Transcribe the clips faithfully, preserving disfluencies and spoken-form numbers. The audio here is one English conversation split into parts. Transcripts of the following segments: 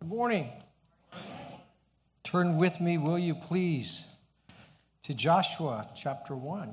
Good morning. Turn with me, will you please, to Joshua chapter one.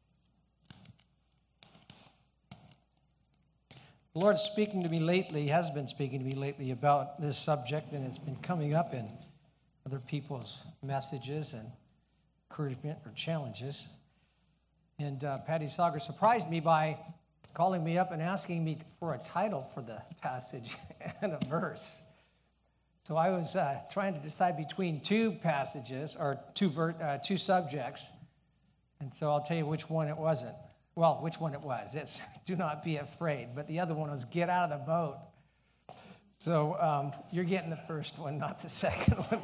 The Lord's speaking to me lately, has been speaking to me lately about this subject, and it's been coming up in other people's messages and encouragement or challenges. And uh, Patty Sauger surprised me by calling me up and asking me for a title for the passage and a verse. So I was uh, trying to decide between two passages, or two ver- uh, two subjects, and so I'll tell you which one it wasn't. Well, which one it was. It's do not be afraid, but the other one was get out of the boat. So um, you're getting the first one, not the second one.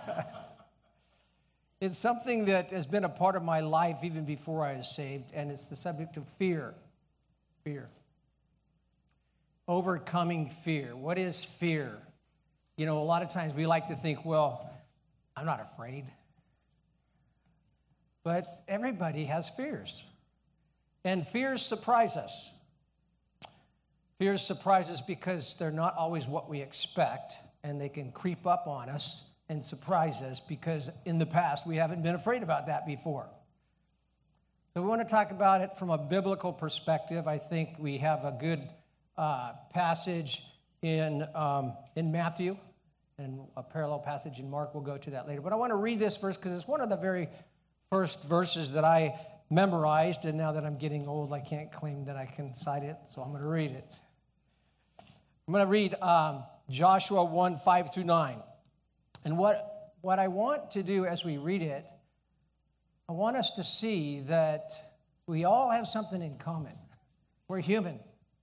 It's something that has been a part of my life even before I was saved, and it's the subject of fear. Fear. Overcoming fear. What is fear? You know, a lot of times we like to think, well, I'm not afraid. But everybody has fears. And fears surprise us. Fears surprise us because they're not always what we expect, and they can creep up on us and surprise us because in the past we haven't been afraid about that before. So we want to talk about it from a biblical perspective. I think we have a good uh, passage in um, in Matthew and a parallel passage in Mark. We'll go to that later. But I want to read this verse because it's one of the very first verses that I memorized, and now that I'm getting old, I can't claim that I can cite it, so I'm going to read it. I'm going to read um, Joshua one, five through nine. And what, what I want to do as we read it, I want us to see that we all have something in common. We're human.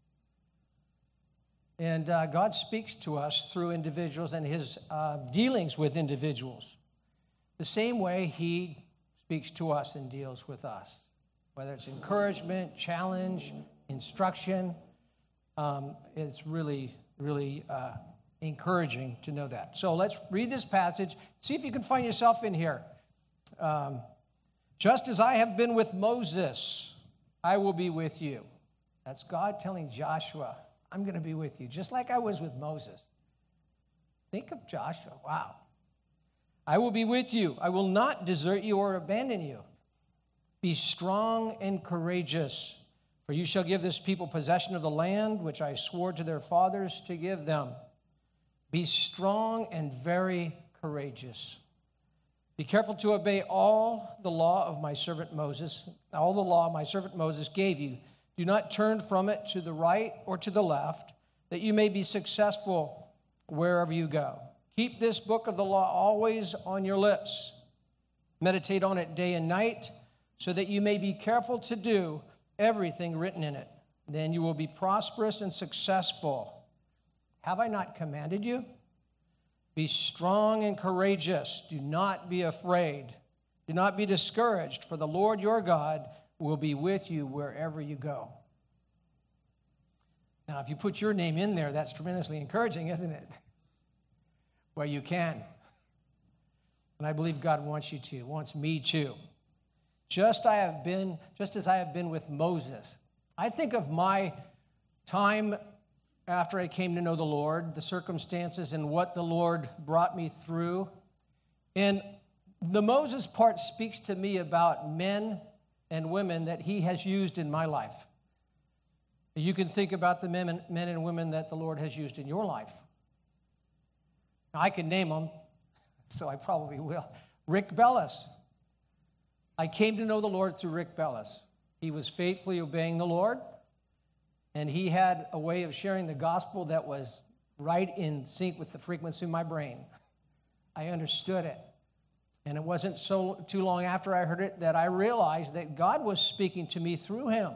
And uh, God speaks to us through individuals and his uh, dealings with individuals. The same way he speaks to us and deals with us. Whether it's encouragement, challenge, instruction, um, it's really, really uh, encouraging to know that. So let's read this passage. See if you can find yourself in here. Um, Just as I have been with Moses, I will be with you. That's God telling Joshua, I'm going to be with you, just like I was with Moses. Think of Joshua. Wow. I will be with you. I will not desert you or abandon you. Be strong and courageous, for you shall give this people possession of the land which I swore to their fathers to give them. Be strong and very courageous. Be careful to obey all the law of my servant Moses, all the law my servant Moses gave you. Do not turn from it to the right or to the left, that you may be successful wherever you go. Keep this book of the law always on your lips. Meditate on it day and night, so that you may be careful to do everything written in it. Then you will be prosperous and successful. Have I not commanded you? Be strong and courageous. Do not be afraid. Do not be discouraged, for the Lord your God will be with you wherever you go. Now, if you put your name in there, that's tremendously encouraging, isn't it? Well, you can. And I believe God wants you to, wants me to. Just I have been, just as I have been with Moses. I think of my time after I came to know the Lord, the circumstances and what the Lord brought me through. And the Moses part speaks to me about men and women that he has used in my life. You can think about the men, men and women that the Lord has used in your life. Now, I can name them, so I probably will. Rick Bellis. I came to know the Lord through Rick Bellis. He was faithfully obeying the Lord, and he had a way of sharing the gospel that was right in sync with the frequency of my brain. I understood it. And it wasn't so too long after I heard it that I realized that God was speaking to me through him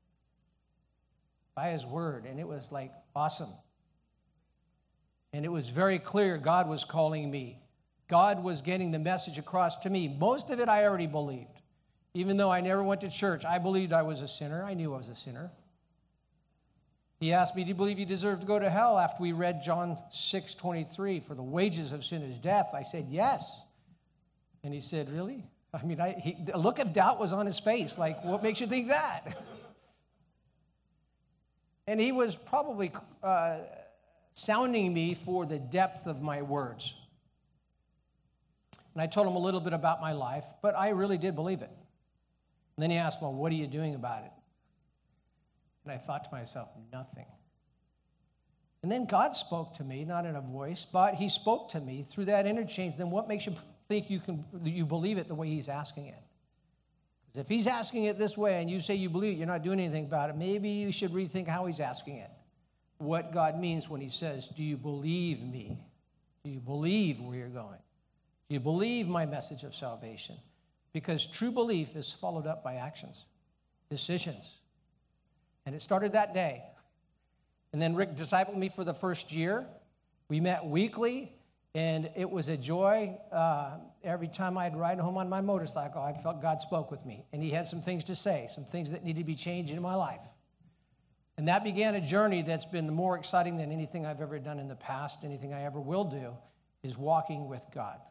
by his word, and it was like awesome. And it was very clear God was calling me. God was getting the message across to me. Most of it I already believed. Even though I never went to church, I believed I was a sinner. I knew I was a sinner. He asked me, do you believe you deserve to go to hell after we read John six twenty-three, for the wages of sin is death? I said, yes. And he said, really? I mean, I, he, a look of doubt was on his face. Like, what makes you think that? And he was probably uh, sounding me for the depth of my words. And I told him a little bit about my life, but I really did believe it. And then he asked, well, what are you doing about it? And I thought to myself, nothing. And then God spoke to me, not in a voice, but he spoke to me through that interchange. Then what makes you think you can you believe it the way he's asking it? Because if he's asking it this way and you say you believe it, you're not doing anything about it, maybe you should rethink how he's asking it. What God means when he says, do you believe me? Do you believe where you're going? Do you believe my message of salvation? Because true belief is followed up by actions, decisions. And it started that day. And then Rick discipled me for the first year. We met weekly, and it was a joy. Uh, every time I'd ride home on my motorcycle, I felt God spoke with me. And he had some things to say, some things that needed to be changed in my life. And that began a journey that's been more exciting than anything I've ever done in the past, anything I ever will do, is walking with God.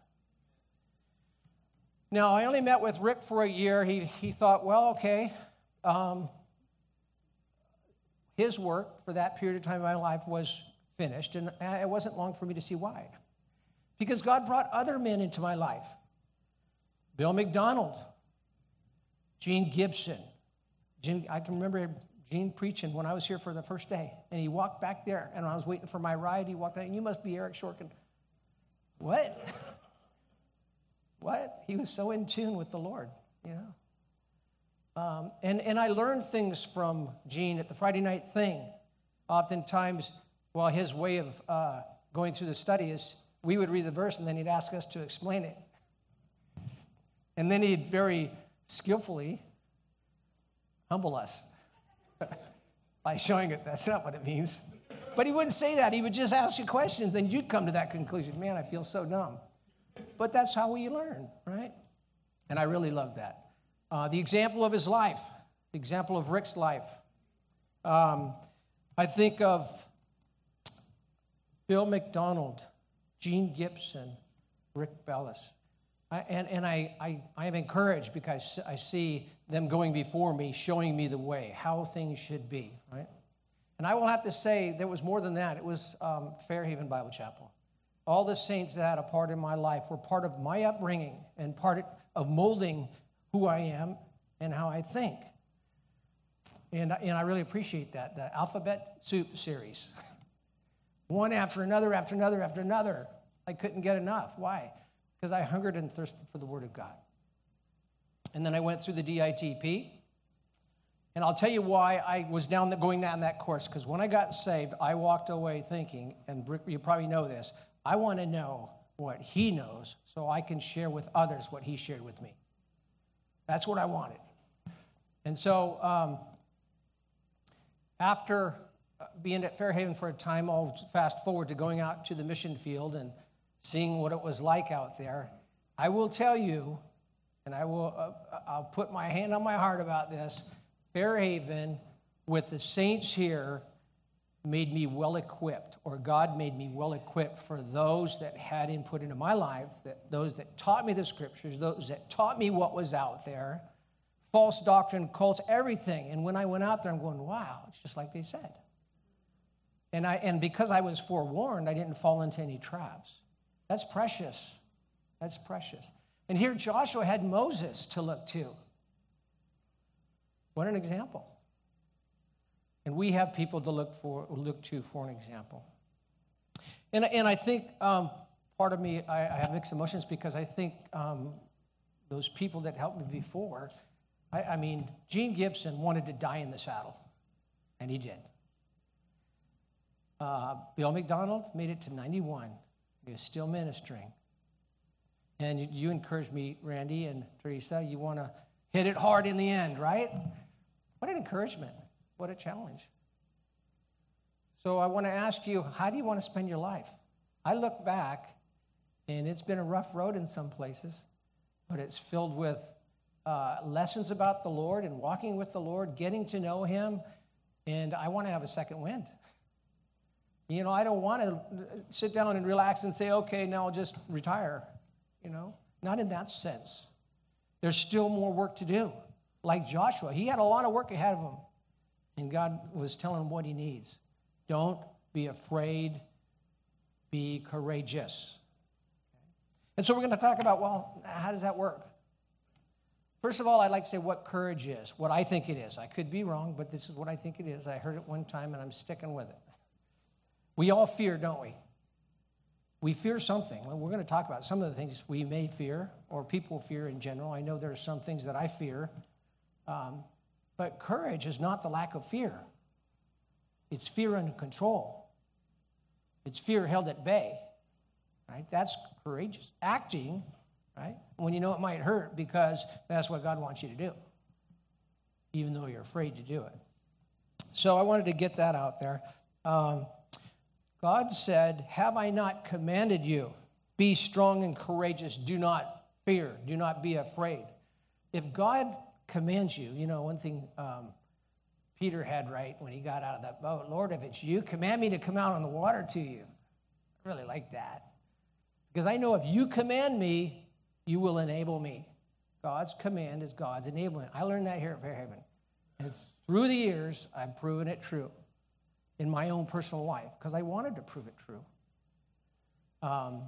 Now, I only met with Rick for a year. He, he thought, well, okay, um, his work for that period of time in my life was finished, and it wasn't long for me to see why. Because God brought other men into my life. Bill McDonald, Gene Gibson. Gene, I can remember Gene preaching when I was here for the first day, and he walked back there, and I was waiting for my ride. He walked out, and you must be Eric Shorkin. What? What? He was so in tune with the Lord, you know. Um, and, and I learned things from Gene at the Friday night thing. Oftentimes, well, his way of uh, going through the study is we would read the verse and then he'd ask us to explain it. And then he'd very skillfully humble us by showing it. That's not what it means. But he wouldn't say that. He would just ask you questions, and you'd come to that conclusion. Man, I feel so dumb. But that's how we learn, right? And I really love that. Uh, the example of his life, the example of Rick's life. Um, I think of Bill McDonald, Gene Gibson, Rick Bellis. I, and and I, I, I am encouraged because I see them going before me, showing me the way, how things should be, right? And I will have to say there was more than that. It was um, Fairhaven Bible Chapel. All the saints that had a part in my life were part of my upbringing and part of molding who I am and how I think. And, and I really appreciate that, the Alphabet Soup series. One after another, after another, after another. I couldn't get enough. Why? Because I hungered and thirsted for the Word of God. And then I went through the D I T P. And I'll tell you why I was down the, going down that course. Because when I got saved, I walked away thinking, and Rick, you probably know this, I want to know what he knows so I can share with others what he shared with me. That's what I wanted. And so um, after being at Fairhaven for a time, I'll fast forward to going out to the mission field and seeing what it was like out there. I will tell you, and I will, uh, I'll put my hand on my heart about this, Fairhaven, with the saints here, made me well-equipped, or God made me well-equipped for those that had input into my life, that those that taught me the scriptures, those that taught me what was out there, false doctrine, cults, everything. And when I went out there, I'm going, wow, it's just like they said. And I and because I was forewarned, I didn't fall into any traps. That's precious. That's precious. And here Joshua had Moses to look to. What an example. And we have people to look for, look to for an example. And, and I think um, part of me, I, I have mixed emotions because I think um, those people that helped me before, I, I mean, Gene Gibson wanted to die in the saddle, and he did. Uh, Bill McDonald made it to ninety-one. He was still ministering. And you, you encouraged me, Randy and Teresa, you want to hit it hard in the end, right? What an encouragement. What a challenge. So I want to ask you, how do you want to spend your life? I look back, and it's been a rough road in some places, but it's filled with uh, lessons about the Lord and walking with the Lord, getting to know him, and I want to have a second wind. You know, I don't want to sit down and relax and say, okay, now I'll just retire, you know. Not in that sense. There's still more work to do. Like Joshua, he had a lot of work ahead of him. And God was telling him what he needs. Don't be afraid Be courageous. And so we're going to talk about, well, how does that work? First of all, I'd like to say what courage is, what I think it is. I could be wrong, but this is what I think it is. I heard it one time, and I'm sticking with it. We all fear, don't we? We fear something. Well, we're going to talk about some of the things we may fear, or people fear in general. I know there are some things that I fear. Um, but courage is not the lack of fear. It's fear under control. It's fear held at bay, right? That's courageous. Acting, right? When you know it might hurt, because that's what God wants you to do, even though you're afraid to do it. So I wanted to get that out there. Um, God said, have I not commanded you? Be strong and courageous. Do not fear. Do not be afraid. If God commands you, you know, one thing um, Peter had right when he got out of that boat, Lord, if it's you, command me to come out on the water to you. I really like that. Because I know if you command me, you will enable me. God's command is God's enablement. I learned that here at Fairhaven. And through the years, I've proven it true in my own personal life, because I wanted to prove it true. Um,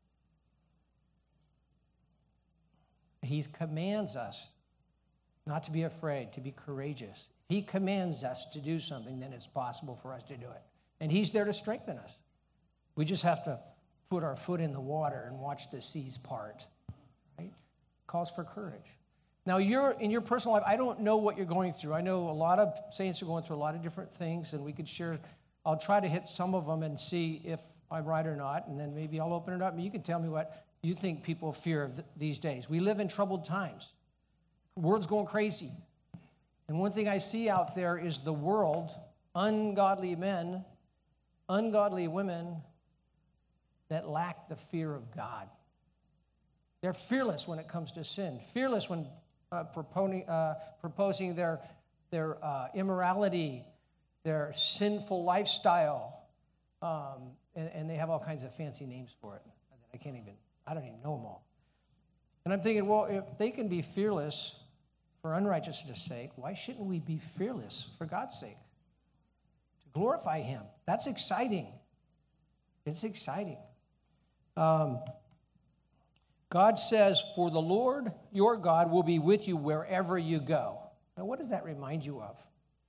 he commands us not to be afraid, to be courageous. If he commands us to do something, then it's possible for us to do it. And he's there to strengthen us. We just have to put our foot in the water and watch the seas part, right? Calls for courage. Now, you're in your personal life, I don't know what you're going through. I know a lot of saints are going through a lot of different things, and we could share. I'll try to hit some of them and see if I'm right or not, and then maybe I'll open it up, and you can tell me what you think people fear of th- these days. We live in troubled times. The world's going crazy. And one thing I see out there is the world, ungodly men, ungodly women that lack the fear of God. They're fearless when it comes to sin, fearless when uh, proposing, uh, proposing their, their uh, immorality, their sinful lifestyle, um, and, and they have all kinds of fancy names for it. I can't even, I don't even know them all. And I'm thinking, well, if they can be fearless for unrighteousness' sake, why shouldn't we be fearless for God's sake? To glorify him. That's exciting. It's exciting. Um, God says, for the Lord your God will be with you wherever you go. Now, what does that remind you of?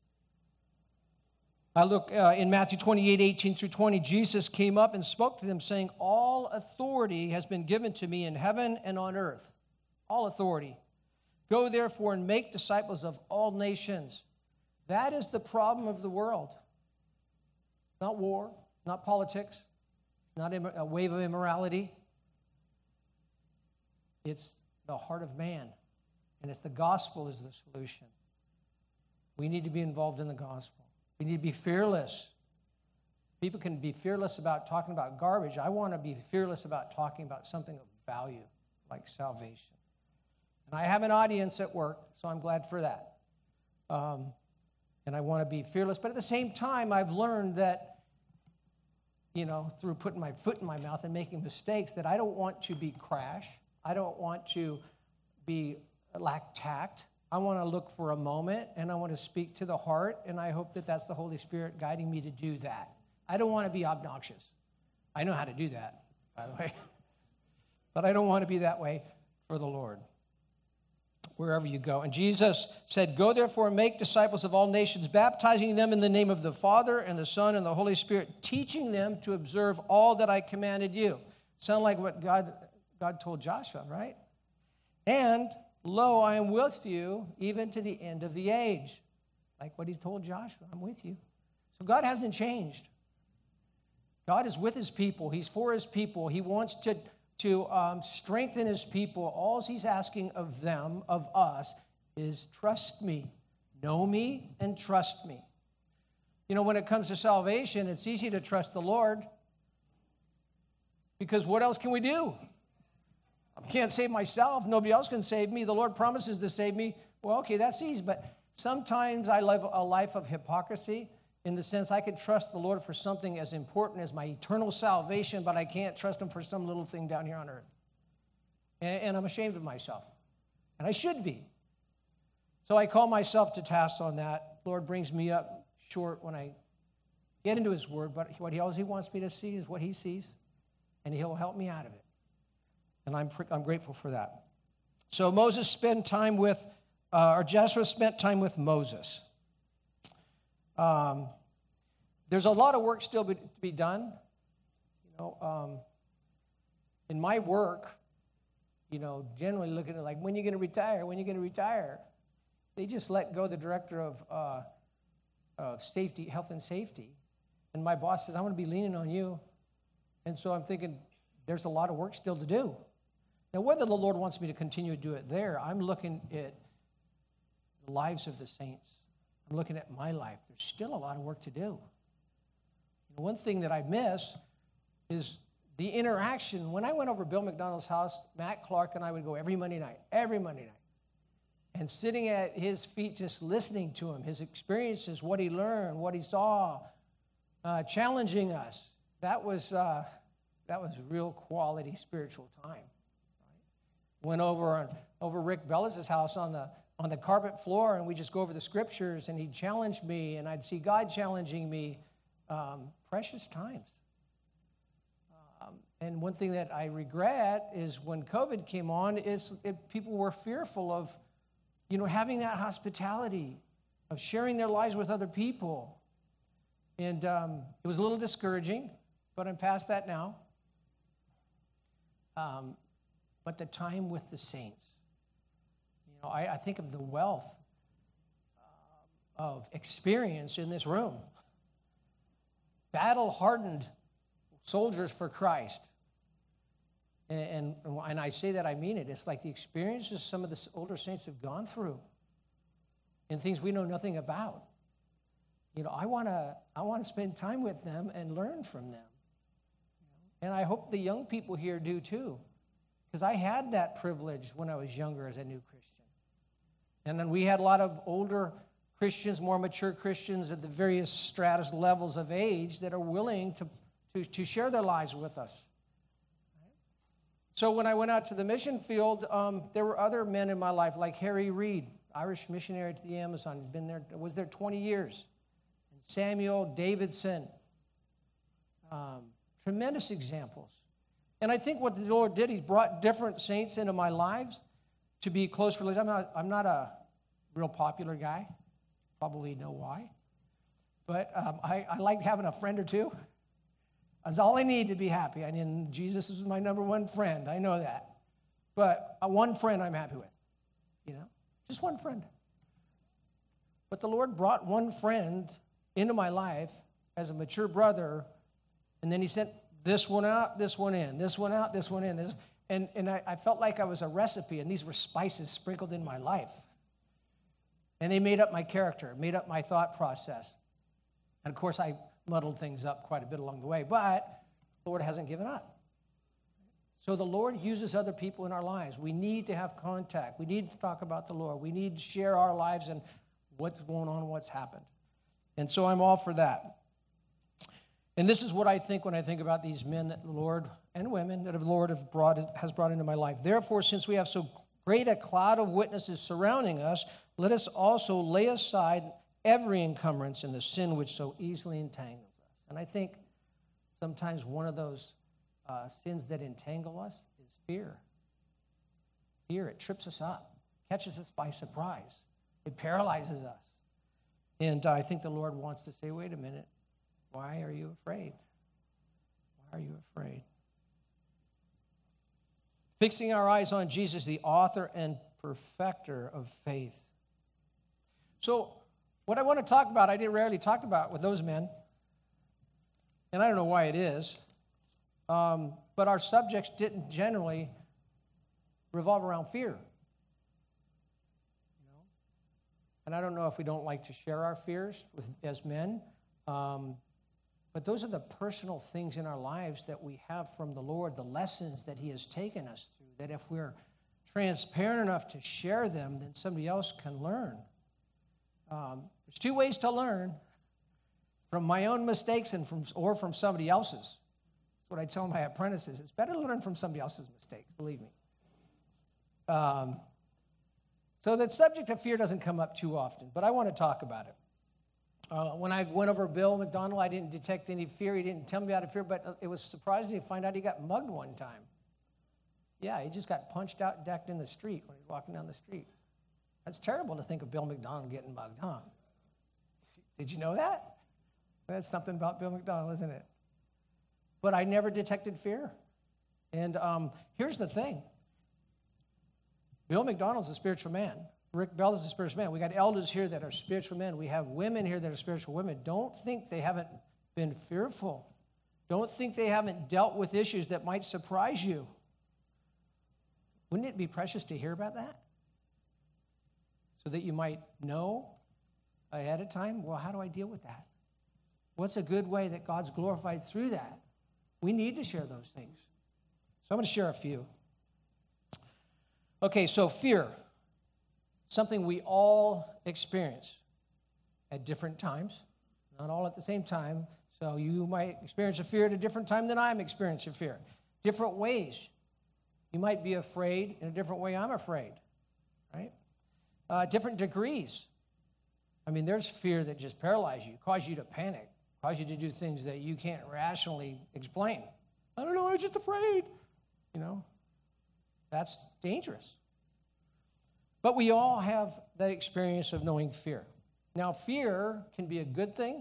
I look uh, in Matthew twenty-eight, eighteen through twenty, Jesus came up and spoke to them, saying, all authority has been given to me in heaven and on earth. All authority. Go therefore and make disciples of all nations. That is the problem of the world. Not war, not politics, not a wave of immorality. It's the heart of man, and it's the gospel is the solution. We need to be involved in the gospel. We need to be fearless. People can be fearless about talking about garbage. I want to be fearless about talking about something of value, like salvation. And I have an audience at work, so I'm glad for that. Um, and I want to be fearless. But at the same time, I've learned that, you know, through putting my foot in my mouth and making mistakes, that I don't want to be crash. I don't want to be lack tact. I want to look for a moment, and I want to speak to the heart, and I hope that that's the Holy Spirit guiding me to do that. I don't want to be obnoxious. I know how to do that, by the way. But I don't want to be that way for the Lord, wherever you go. And Jesus said, go therefore and make disciples of all nations, baptizing them in the name of the Father and the Son and the Holy Spirit, teaching them to observe all that I commanded you. Sound like what God, God told Joshua, right? And lo, I am with you even to the end of the age. Like what he told Joshua, I'm with you. So God hasn't changed. God is with his people. He's for his people. He wants to, to um, strengthen his people. All he's asking of them, of us, is trust me. Know me and trust me. You know, when it comes to salvation, it's easy to trust the Lord, because what else can we do? I can't save myself. Nobody else can save me. The Lord promises to save me. Well, okay, that's easy. But sometimes I live a life of hypocrisy in the sense I could trust the Lord for something as important as my eternal salvation, but I can't trust him for some little thing down here on earth. And, and I'm ashamed of myself. And I should be. So I call myself to task on that. The Lord brings me up short when I get into his word, but what he always he wants me to see is what he sees. and he'll help me out of it. And I'm, I'm grateful for that. So Moses spent time with, uh, or Joshua spent time with Moses. Um, there's a lot of work still be, to be done. You know, um, in my work, you know, generally looking at like, when are you going to retire? When are you going to retire? They just let go the director of uh, uh, safety, health and safety. And my boss says, I'm going to be leaning on you. And so I'm thinking, there's a lot of work still to do. Now, whether the Lord wants me to continue to do it there, I'm looking at the lives of the saints. I'm looking at my life. There's still a lot of work to do. You know, one thing that I miss is the interaction. When I went over to Bill McDonald's house, Matt Clark and I would go every Monday night, every Monday night. And sitting at his feet, just listening to him, his experiences, what he learned, what he saw, uh, challenging us. That was uh, that was real quality spiritual time. Right? Went over on, over Rick Bellis' house on the on the carpet floor, and we just go over the scriptures, and he'd challenge me, and I'd see God challenging me. Um, precious times. Um, and one thing that I regret is when COVID came on, is it, people were fearful of, you know, having that hospitality, of sharing their lives with other people. And um, it was a little discouraging, but I'm past that now. Um, but the time with the saints. You know, I, I think of the wealth uh, of experience in this room. Battle-hardened soldiers for Christ. And, and, and I say that, I mean it. It's like the experiences some of the older saints have gone through and things we know nothing about. You know, I want to I want to spend time with them and learn from them. And I hope the young people here do too, because I had that privilege when I was younger as a new Christian. And then we had a lot of older Christians, more mature Christians at the various stratus levels of age that are willing to, to, to share their lives with us. So when I went out to the mission field, um, there were other men in my life, like Harry Reid, Irish missionary to the Amazon. He's been there, was there twenty years. And Samuel Davidson. Um, tremendous examples. And I think what the Lord did, He's brought different saints into my lives to be close relations. I'm not, I'm not a real popular guy. Probably know why. But um, I, I like having a friend or two. That's all I need to be happy. I mean, Jesus is my number one friend. I know that. But uh, one friend I'm happy with. You know, just one friend. But the Lord brought one friend into my life as a mature brother, and then He sent this one out, this one in, this one out, this one in. This, and and I, I felt like I was a recipe, and these were spices sprinkled in my life. And they made up my character, made up my thought process. And, of course, I muddled things up quite a bit along the way, but the Lord hasn't given up. So the Lord uses other people in our lives. We need to have contact. We need to talk about the Lord. We need to share our lives and what's going on, what's happened. And so I'm all for that. And this is what I think when I think about these men that the Lord and women that the Lord have brought, has brought into my life. Therefore, since we have so great a cloud of witnesses surrounding us, let us also lay aside every encumbrance and the sin which so easily entangles us. And I think sometimes one of those uh, sins that entangle us is fear. Fear, it trips us up, catches us by surprise. It paralyzes us. And uh, I think the Lord wants to say, wait a minute, why are you afraid? Why are you afraid? Fixing our eyes on Jesus, the author and perfecter of faith. So, what I want to talk about, I didn't rarely talk about with those men, and I don't know why it is, um, but our subjects didn't generally revolve around fear. You know? And I don't know if we don't like to share our fears with, as men, um, but those are the personal things in our lives that we have from the Lord, the lessons that He has taken us through, that if we're transparent enough to share them, then somebody else can learn. Um, there's two ways to learn, from my own mistakes and from or from somebody else's. That's what I tell my apprentices. It's better to learn from somebody else's mistakes, believe me. Um, so the subject of fear doesn't come up too often, but I want to talk about it. Uh, when I went over Bill McDonald, I didn't detect any fear. He didn't tell me about a fear, but it was surprising to find out he got mugged one time. Yeah, he just got punched out, decked in the street when he was walking down the street. That's terrible to think of Bill McDonald getting mugged, huh? Did you know that? That's something about Bill McDonald, isn't it? But I never detected fear. And um, here's the thing. Bill McDonald's a spiritual man. Rick Bell is a spiritual man. We got elders here that are spiritual men. We have women here that are spiritual women. Don't think they haven't been fearful. Don't think they haven't dealt with issues that might surprise you. Wouldn't it be precious to hear about that? So that you might know ahead of time, well, how do I deal with that? What's a good way that God's glorified through that? We need to share those things. So I'm going to share a few. Okay, so fear. Something we all experience at different times, not all at the same time. So you might experience a fear at a different time than I'm experiencing fear. Different ways. You might be afraid in a different way I'm afraid, right? Uh, different degrees. I mean, there's fear that just paralyzes you, causes you to panic, causes you to do things that you can't rationally explain. I don't know, I was just afraid. You know, that's dangerous. But we all have that experience of knowing fear. Now, fear can be a good thing,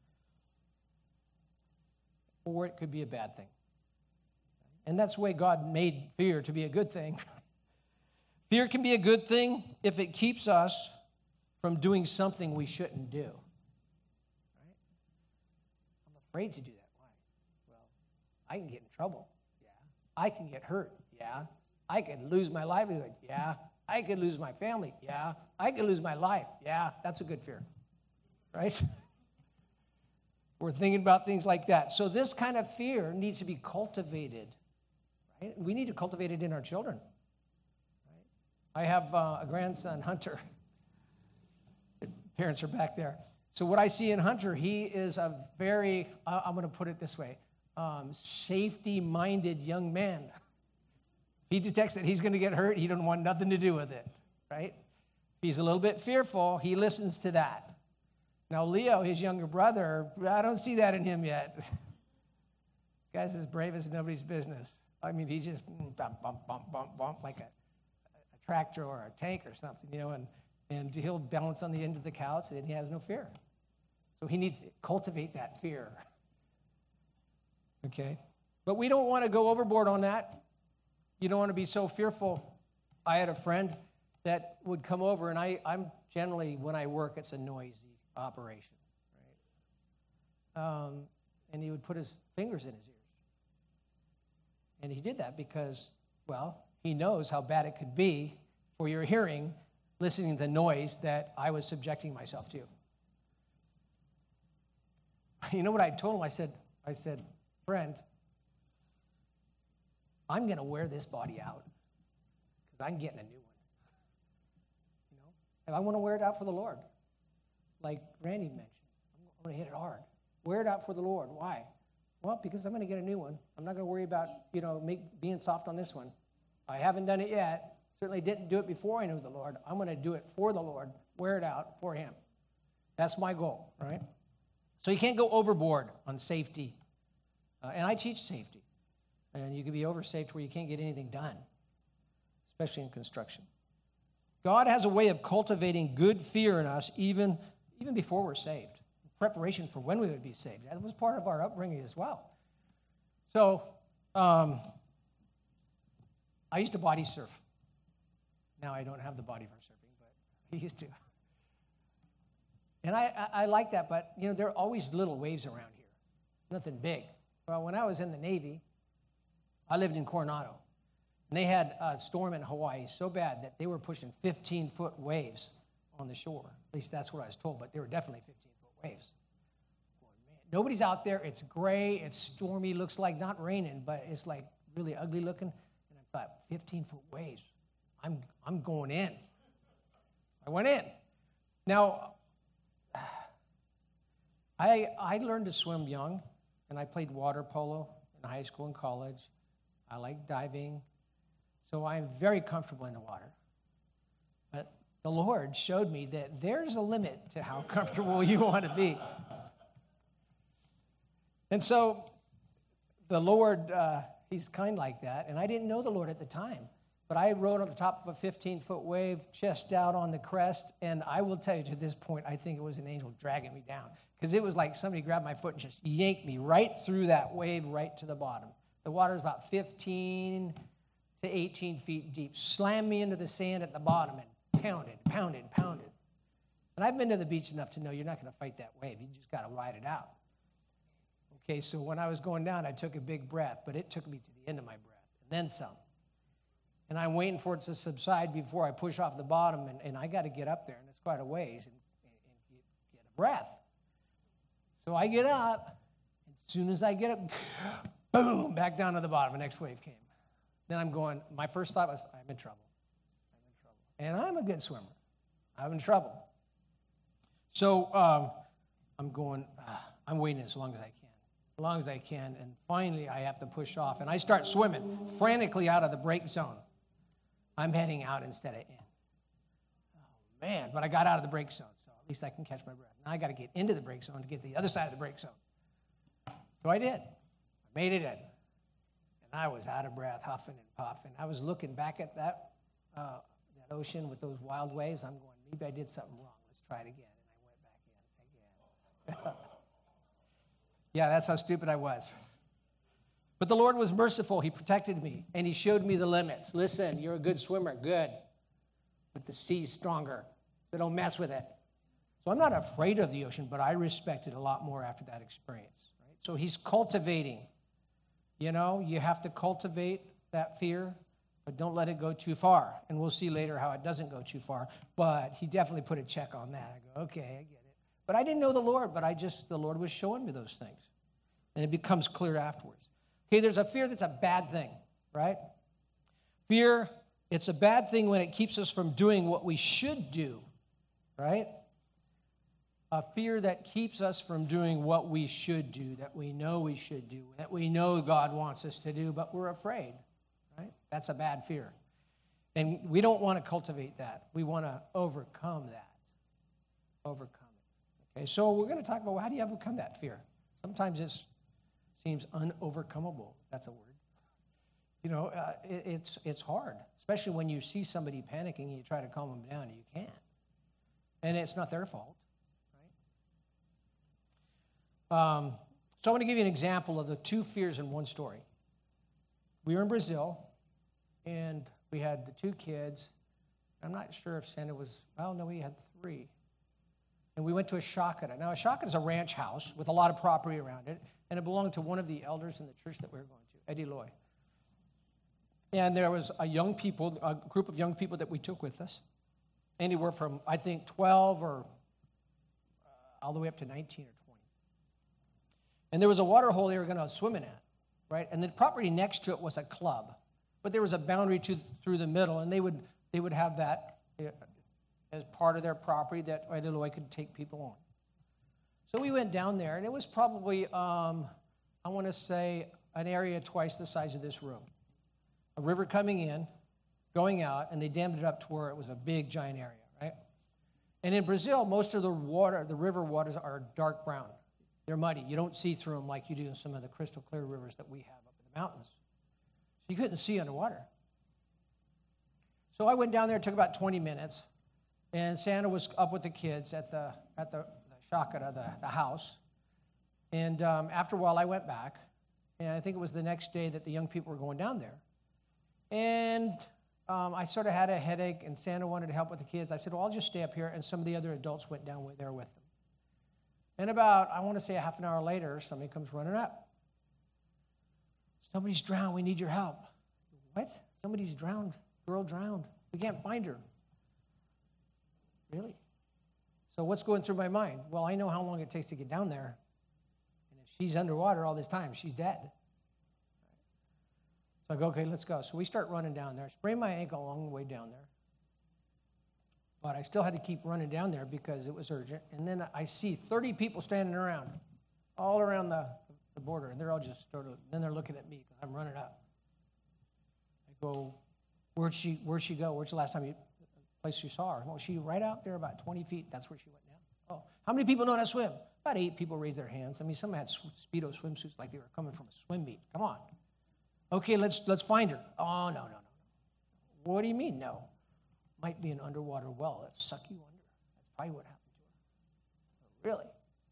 or it could be a bad thing. And that's the way God made fear to be a good thing. Fear can be a good thing if it keeps us from doing something we shouldn't do. Right? I'm afraid to do that. Why? Well, I can get in trouble. Yeah. I can get hurt. Yeah. I could lose my livelihood. Yeah. I could lose my family. Yeah. I could lose my life. Yeah. That's a good fear. Right? We're thinking about things like that. So this kind of fear needs to be cultivated. Right? We need to cultivate it in our children. Right? I have uh, a grandson, Hunter. The parents are back there. So what I see in Hunter, he is a very, uh, I'm going to put it this way, um, safety-minded young man. He detects that he's going to get hurt. He doesn't want nothing to do with it, right? If he's a little bit fearful, he listens to that. Now, Leo, his younger brother, I don't see that in him yet. Guy's as brave as nobody's business. I mean, he just bump, bump, bump, bump, bump like a, a tractor or a tank or something, you know, and, and he'll balance on the end of the couch and he has no fear. So he needs to cultivate that fear. Okay? But we don't want to go overboard on that. You don't want to be so fearful. I had a friend that would come over, and I, I'm generally, when I work, it's a noisy operation, right? Um, and he would put his fingers in his ears. And he did that because, well, he knows how bad it could be for your hearing, listening to the noise that I was subjecting myself to. You know what I told him? I said, I said, friend, I'm going to wear this body out because I'm getting a new one. You know, and I want to wear it out for the Lord. Like Randy mentioned, I'm going to hit it hard. Wear it out for the Lord. Why? Well, because I'm going to get a new one. I'm not going to worry about, you know, make, being soft on this one. I haven't done it yet. Certainly didn't do it before I knew the Lord. I'm going to do it for the Lord. Wear it out for Him. That's my goal, right? So you can't go overboard on safety. Uh, and I teach safety. And you can be oversaved where you can't get anything done, especially in construction. God has a way of cultivating good fear in us even, even before we're saved. Preparation for when we would be saved. That was part of our upbringing as well. So, um, I used to body surf. Now I don't have the body for surfing, but I used to. And I, I, I like that, but, you know, there are always little waves around here. Nothing big. Well, when I was in the Navy, I lived in Coronado, and they had a storm in Hawaii so bad that they were pushing fifteen-foot waves on the shore. At least that's what I was told, but they were definitely fifteen-foot waves. Boy, man, nobody's out there. It's gray. It's stormy. Looks like not raining, but it's like really ugly looking. And I thought, fifteen-foot waves. I'm I'm going in. I went in. Now, I I learned to swim young, and I played water polo in high school and college. I like diving, so I'm very comfortable in the water. But the Lord showed me that there's a limit to how comfortable you want to be. And so the Lord, uh, he's kind like that. And I didn't know the Lord at the time. But I rode on the top of a fifteen-foot wave, chest out on the crest. And I will tell you, to this point, I think it was an angel dragging me down. Because it was like somebody grabbed my foot and just yanked me right through that wave right to the bottom. The water is about fifteen to eighteen feet deep. Slammed me into the sand at the bottom and pounded, pounded, pounded. And I've been to the beach enough to know you're not going to fight that wave. You just got to ride it out. Okay, so when I was going down, I took a big breath, but it took me to the end of my breath, and then some. And I'm waiting for it to subside before I push off the bottom, and, and I got to get up there, and it's quite a ways, and, and, and get, get a breath. So I get up, and as soon as I get up, boom, back down to the bottom. The next wave came. Then I'm going, my first thought was, I'm in trouble. I'm in trouble. And I'm a good swimmer. I'm in trouble. So um, I'm going, uh, I'm waiting as long as I can, as long as I can, and finally I have to push off, and I start swimming frantically out of the break zone. I'm heading out instead of in. Oh, man, but I got out of the break zone, so at least I can catch my breath. Now I got to get into the break zone to get to the other side of the break zone. So I did. I made it in. And I was out of breath, huffing and puffing. I was looking back at that, uh, that ocean with those wild waves. I'm going, maybe I did something wrong. Let's try it again. And I went back in again. Yeah, that's how stupid I was. But the Lord was merciful. He protected me, and he showed me the limits. Listen, you're a good swimmer. Good. But the sea's stronger, so don't mess with it. So I'm not afraid of the ocean, but I respect it a lot more after that experience. Right? So he's cultivating. You know, you have to cultivate that fear, but don't let it go too far. And we'll see later how it doesn't go too far. But he definitely put a check on that. I go, okay, I get it. But I didn't know the Lord, but I just, the Lord was showing me those things. And it becomes clear afterwards. Okay, there's a fear that's a bad thing, right? Fear, it's a bad thing when it keeps us from doing what we should do, right? A fear that keeps us from doing what we should do, that we know we should do, that we know God wants us to do, but we're afraid, right? That's a bad fear. And we don't want to cultivate that. We want to overcome that. Overcome it. Okay, so we're going to talk about, well, how do you overcome that fear? Sometimes it seems unovercomable. That's a word. You know, uh, it, it's it's hard, especially when you see somebody panicking and you try to calm them down and you can't. And it's not their fault. Um, so I want to give you an example of the two fears in one story. We were in Brazil, and we had the two kids. I'm not sure if Santa was, well, no, we had three. And we went to a chácara. Now, a chácara is a ranch house with a lot of property around it, and it belonged to one of the elders in the church that we were going to, Eddie Loy. And there was a young people, a group of young people that we took with us, anywhere from, I think, twelve or uh, all the way up to nineteen or twenty. And there was a water hole they were going to swim in at, right? And the property next to it was a club. But there was a boundary to, through the middle, and they would they would have that as part of their property that Eddie Loy could take people on. So we went down there, and it was probably, um, I want to say, an area twice the size of this room. A river coming in, going out, and they dammed it up to where it was a big, giant area, right? And in Brazil, most of the water, the river waters are dark brown. They're muddy. You don't see through them like you do in some of the crystal clear rivers that we have up in the mountains. So you couldn't see underwater. So I went down there. It took about twenty minutes, and Santa was up with the kids at the at the, the chácara, the, the house. And um, after a while, I went back, and I think it was the next day that the young people were going down there. And um, I sort of had a headache, and Santa wanted to help with the kids. I said, well, I'll just stay up here, and some of the other adults went down there with them. And about, I want to say a half an hour later, somebody comes running up. Somebody's drowned. We need your help. What? Somebody's drowned. Girl drowned. We can't find her. Really? So what's going through my mind? Well, I know how long it takes to get down there. And if she's underwater all this time, she's dead. So I go, okay, let's go. So we start running down there. I sprained my ankle along the way down there. But I still had to keep running down there because it was urgent. And then I see thirty people standing around, all around the, the border. And they're all just sort of, then they're looking at me because I'm running up. I go, where'd she, where'd she go? Where's the last time you, place you saw her. Well, she right out there about twenty feet. That's where she went down. Oh, how many people know how to swim? About eight people raised their hands. I mean, some had Speedo swimsuits like they were coming from a swim meet. Come on. Okay, let's let's find her. Oh, no, no, no. What do you mean, no? Might be an underwater well that suck you under. That's probably what happened to her. Really?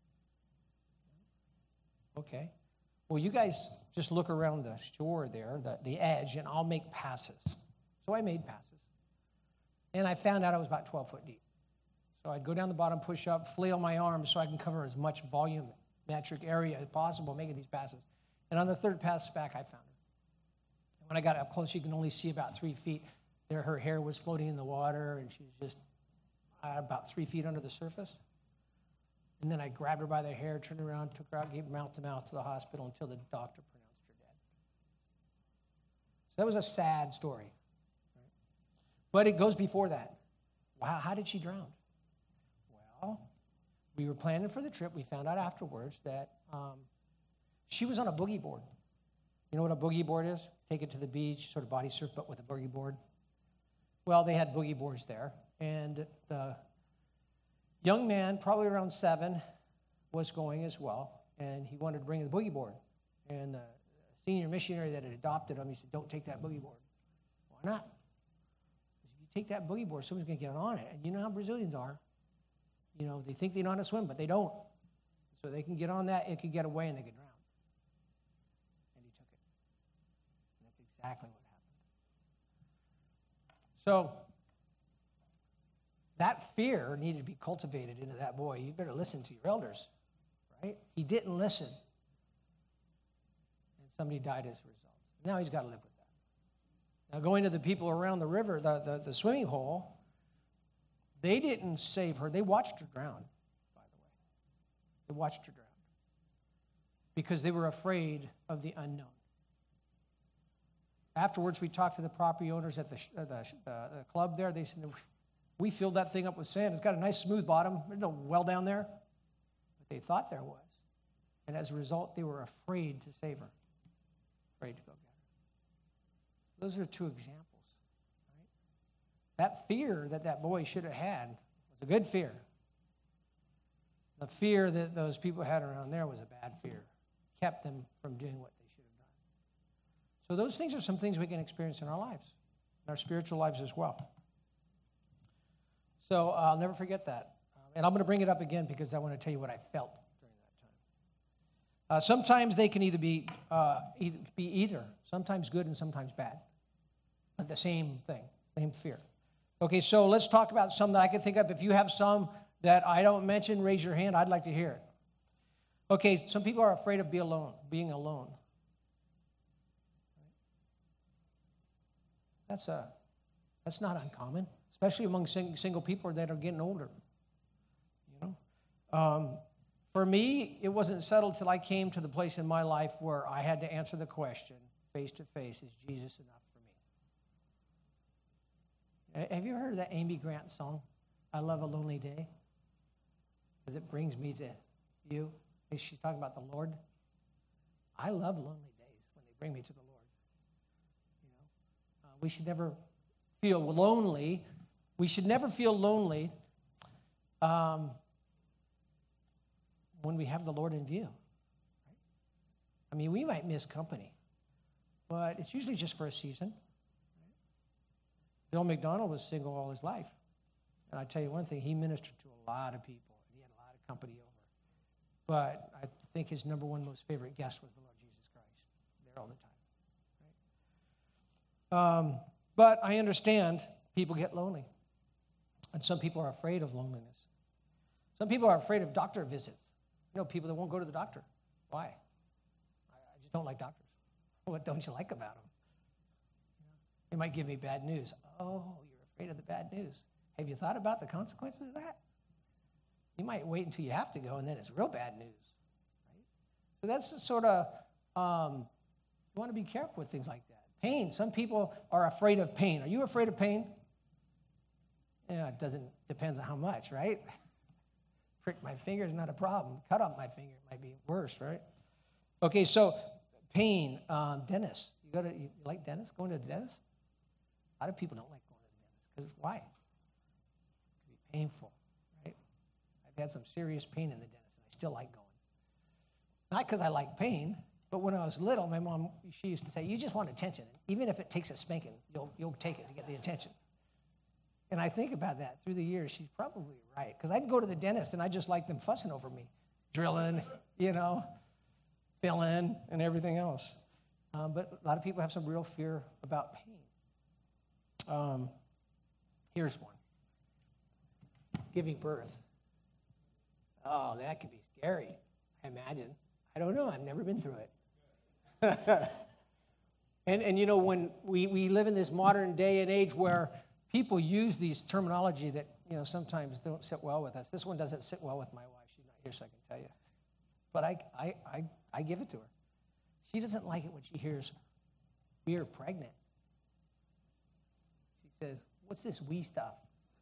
Okay. Well, you guys just look around the shore there, the, the edge, and I'll make passes. So I made passes. And I found out I was about twelve foot deep. So I'd go down the bottom, push up, flail my arms so I can cover as much volumetric area as possible making these passes. And on the third pass back, I found her. And when I got up close, you can only see about three feet. There, her hair was floating in the water, and she was just uh, about three feet under the surface. And then I grabbed her by the hair, turned around, took her out, gave her mouth to mouth to the hospital until the doctor pronounced her dead. So that was a sad story. Right? But it goes before that. Wow, how did she drown? Well, we were planning for the trip. We found out afterwards that um, she was on a boogie board. You know what a boogie board is? Take it to the beach, sort of body surf, but with a boogie board. Well, they had boogie boards there, and the young man, probably around seven, was going as well, and he wanted to bring the boogie board. And the senior missionary that had adopted him, he said, don't take that boogie board. Why not? Because if you take that boogie board, someone's going to get on it. And you know how Brazilians are. You know, they think they know how to swim, but they don't. So they can get on that, it could get away, and they could drown. And he took it. And that's exactly what happened. So that fear needed to be cultivated into that boy. You better listen to your elders, right? He didn't listen. And somebody died as a result. Now he's got to live with that. Now going to the people around the river, the, the, the swimming hole, they didn't save her. They watched her drown, by the way. They watched her drown because they were afraid of the unknown. Afterwards, we talked to the property owners at the, uh, the, uh, the club there. They said, we filled that thing up with sand. It's got a nice smooth bottom. There's no well down there. But they thought there was. And as a result, they were afraid to save her. Afraid to go get her. Those are two examples. Right? That fear that that boy should have had was a good fear. The fear that those people had around there was a bad fear. Kept them from doing what they should have done. So those things are some things we can experience in our lives, in our spiritual lives as well. So uh, I'll never forget that. Um, and I'm going to bring it up again because I want to tell you what I felt during that time. Uh, sometimes they can either be, uh, either, be either, sometimes good and sometimes bad. But the same thing, same fear. Okay, so let's talk about some that I can think of. If you have some that I don't mention, raise your hand. I'd like to hear it. Okay, some people are afraid of being alone, being alone. That's a, that's not uncommon, especially among sing, single people that are getting older. You know, um, for me, it wasn't settled till I came to the place in my life where I had to answer the question face to face: is Jesus enough for me? Have you ever heard that Amy Grant song, "I Love a Lonely Day"? Because it brings me to you. Is she talking about the Lord? I love lonely days when they bring me to the Lord. We should never feel lonely. We should never feel lonely um, when we have the Lord in view. Right? I mean, we might miss company, but it's usually just for a season. Right? Bill McDonald was single all his life. And I tell you one thing, he ministered to a lot of people. He had a lot of company over. But I think his number one most favorite guest was the Lord Jesus Christ. There all the time. Um, but I understand people get lonely. And some people are afraid of loneliness. Some people are afraid of doctor visits. You know, people that won't go to the doctor. Why? I, I just don't like doctors. What don't you like about them? They might give me bad news. Oh, you're afraid of the bad news. Have you thought about the consequences of that? You might wait until you have to go, and then it's real bad news. Right? So that's the sort of, um, you want to be careful with things like that. Pain. Some people are afraid of pain. Are you afraid of pain? Yeah, it doesn't, depends on how much, right? Prick my finger is not a problem. Cut off my finger might be worse, right? Okay, so pain. Um, dentist. You go to, you like dentist? Going to the dentist? A lot of people don't like going to the dentist. Because why? painful, right? I've had some serious pain in the dentist, and I still like going. Not because I like pain, but when I was little, my mom, she used to say, you just want attention. Even if it takes a spanking, you'll, you'll take it to get the attention. And I think about that through the years. She's probably right. Because I'd go to the dentist, and I just like them fussing over me, drilling, you know, filling, and everything else. Um, but a lot of people have some real fear about pain. Um, here's one. Giving birth. Oh, that could be scary, I imagine. I don't know. I've never been through it. and, and, you know, when we, we live in this modern day and age where people use these terminology that, you know, sometimes don't sit well with us. This one doesn't sit well with my wife. She's not here, so I can tell you. But I, I, I, I give it to her. She doesn't like it when she hears, we're pregnant. She says, what's this we stuff?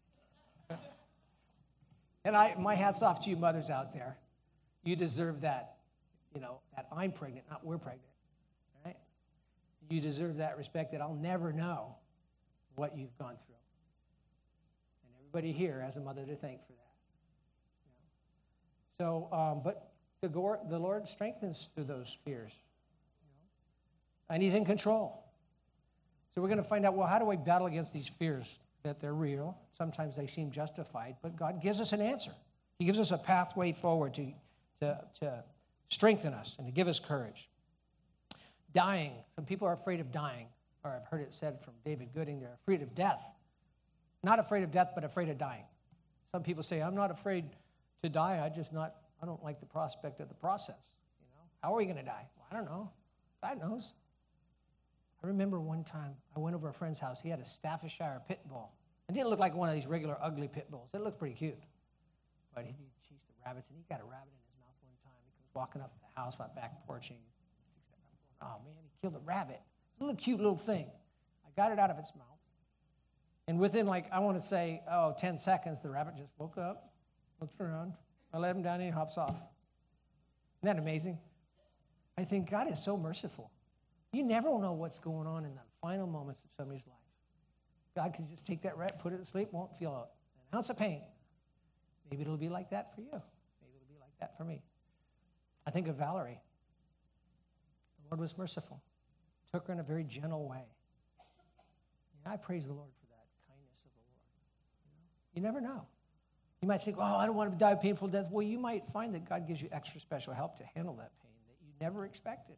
And I, my hat's off to you mothers out there. You deserve that, you know, that I'm pregnant, not we're pregnant, right? You deserve that respect that I'll never know what you've gone through. And everybody here has a mother to thank for that. You know? So, um, but the, go- the Lord strengthens through those fears. You know? And he's in control. So we're going to find out, well, how do I battle against these fears? That they're real. Sometimes they seem justified, but God gives us an answer. He gives us a pathway forward to, to, to strengthen us and to give us courage. Dying. Some people are afraid of dying, or I've heard it said from David Gooding, they're afraid of death. Not afraid of death, but afraid of dying. Some people say, I'm not afraid to die, I just not, I don't like the prospect of the process. You know, how are we going to die? Well, I don't know. God knows. I remember one time I went over to a friend's house. He had a Staffordshire pit bull. It didn't look like one of these regular ugly pit bulls. It looked pretty cute. But he chased the rabbits, and he got a rabbit in his mouth one time. He was walking up the house, my back porch, and he going, oh, man, he killed a rabbit. It was a little cute little thing. I got it out of its mouth. And within, like, I want to say, oh, ten seconds, the rabbit just woke up, looked around. I let him down, and he hops off. Isn't that amazing? I think God is so merciful. You never know what's going on in the final moments of somebody's life. God can just take that rat, put it to sleep, won't feel an ounce of pain. Maybe it'll be like that for you. Maybe it'll be like that for me. I think of Valerie. The Lord was merciful. Took her in a very gentle way. And I praise the Lord for that kindness of the Lord. You know? You never know. You might think, oh, I don't want to die a painful death. Well, you might find that God gives you extra special help to handle that pain that you never expected.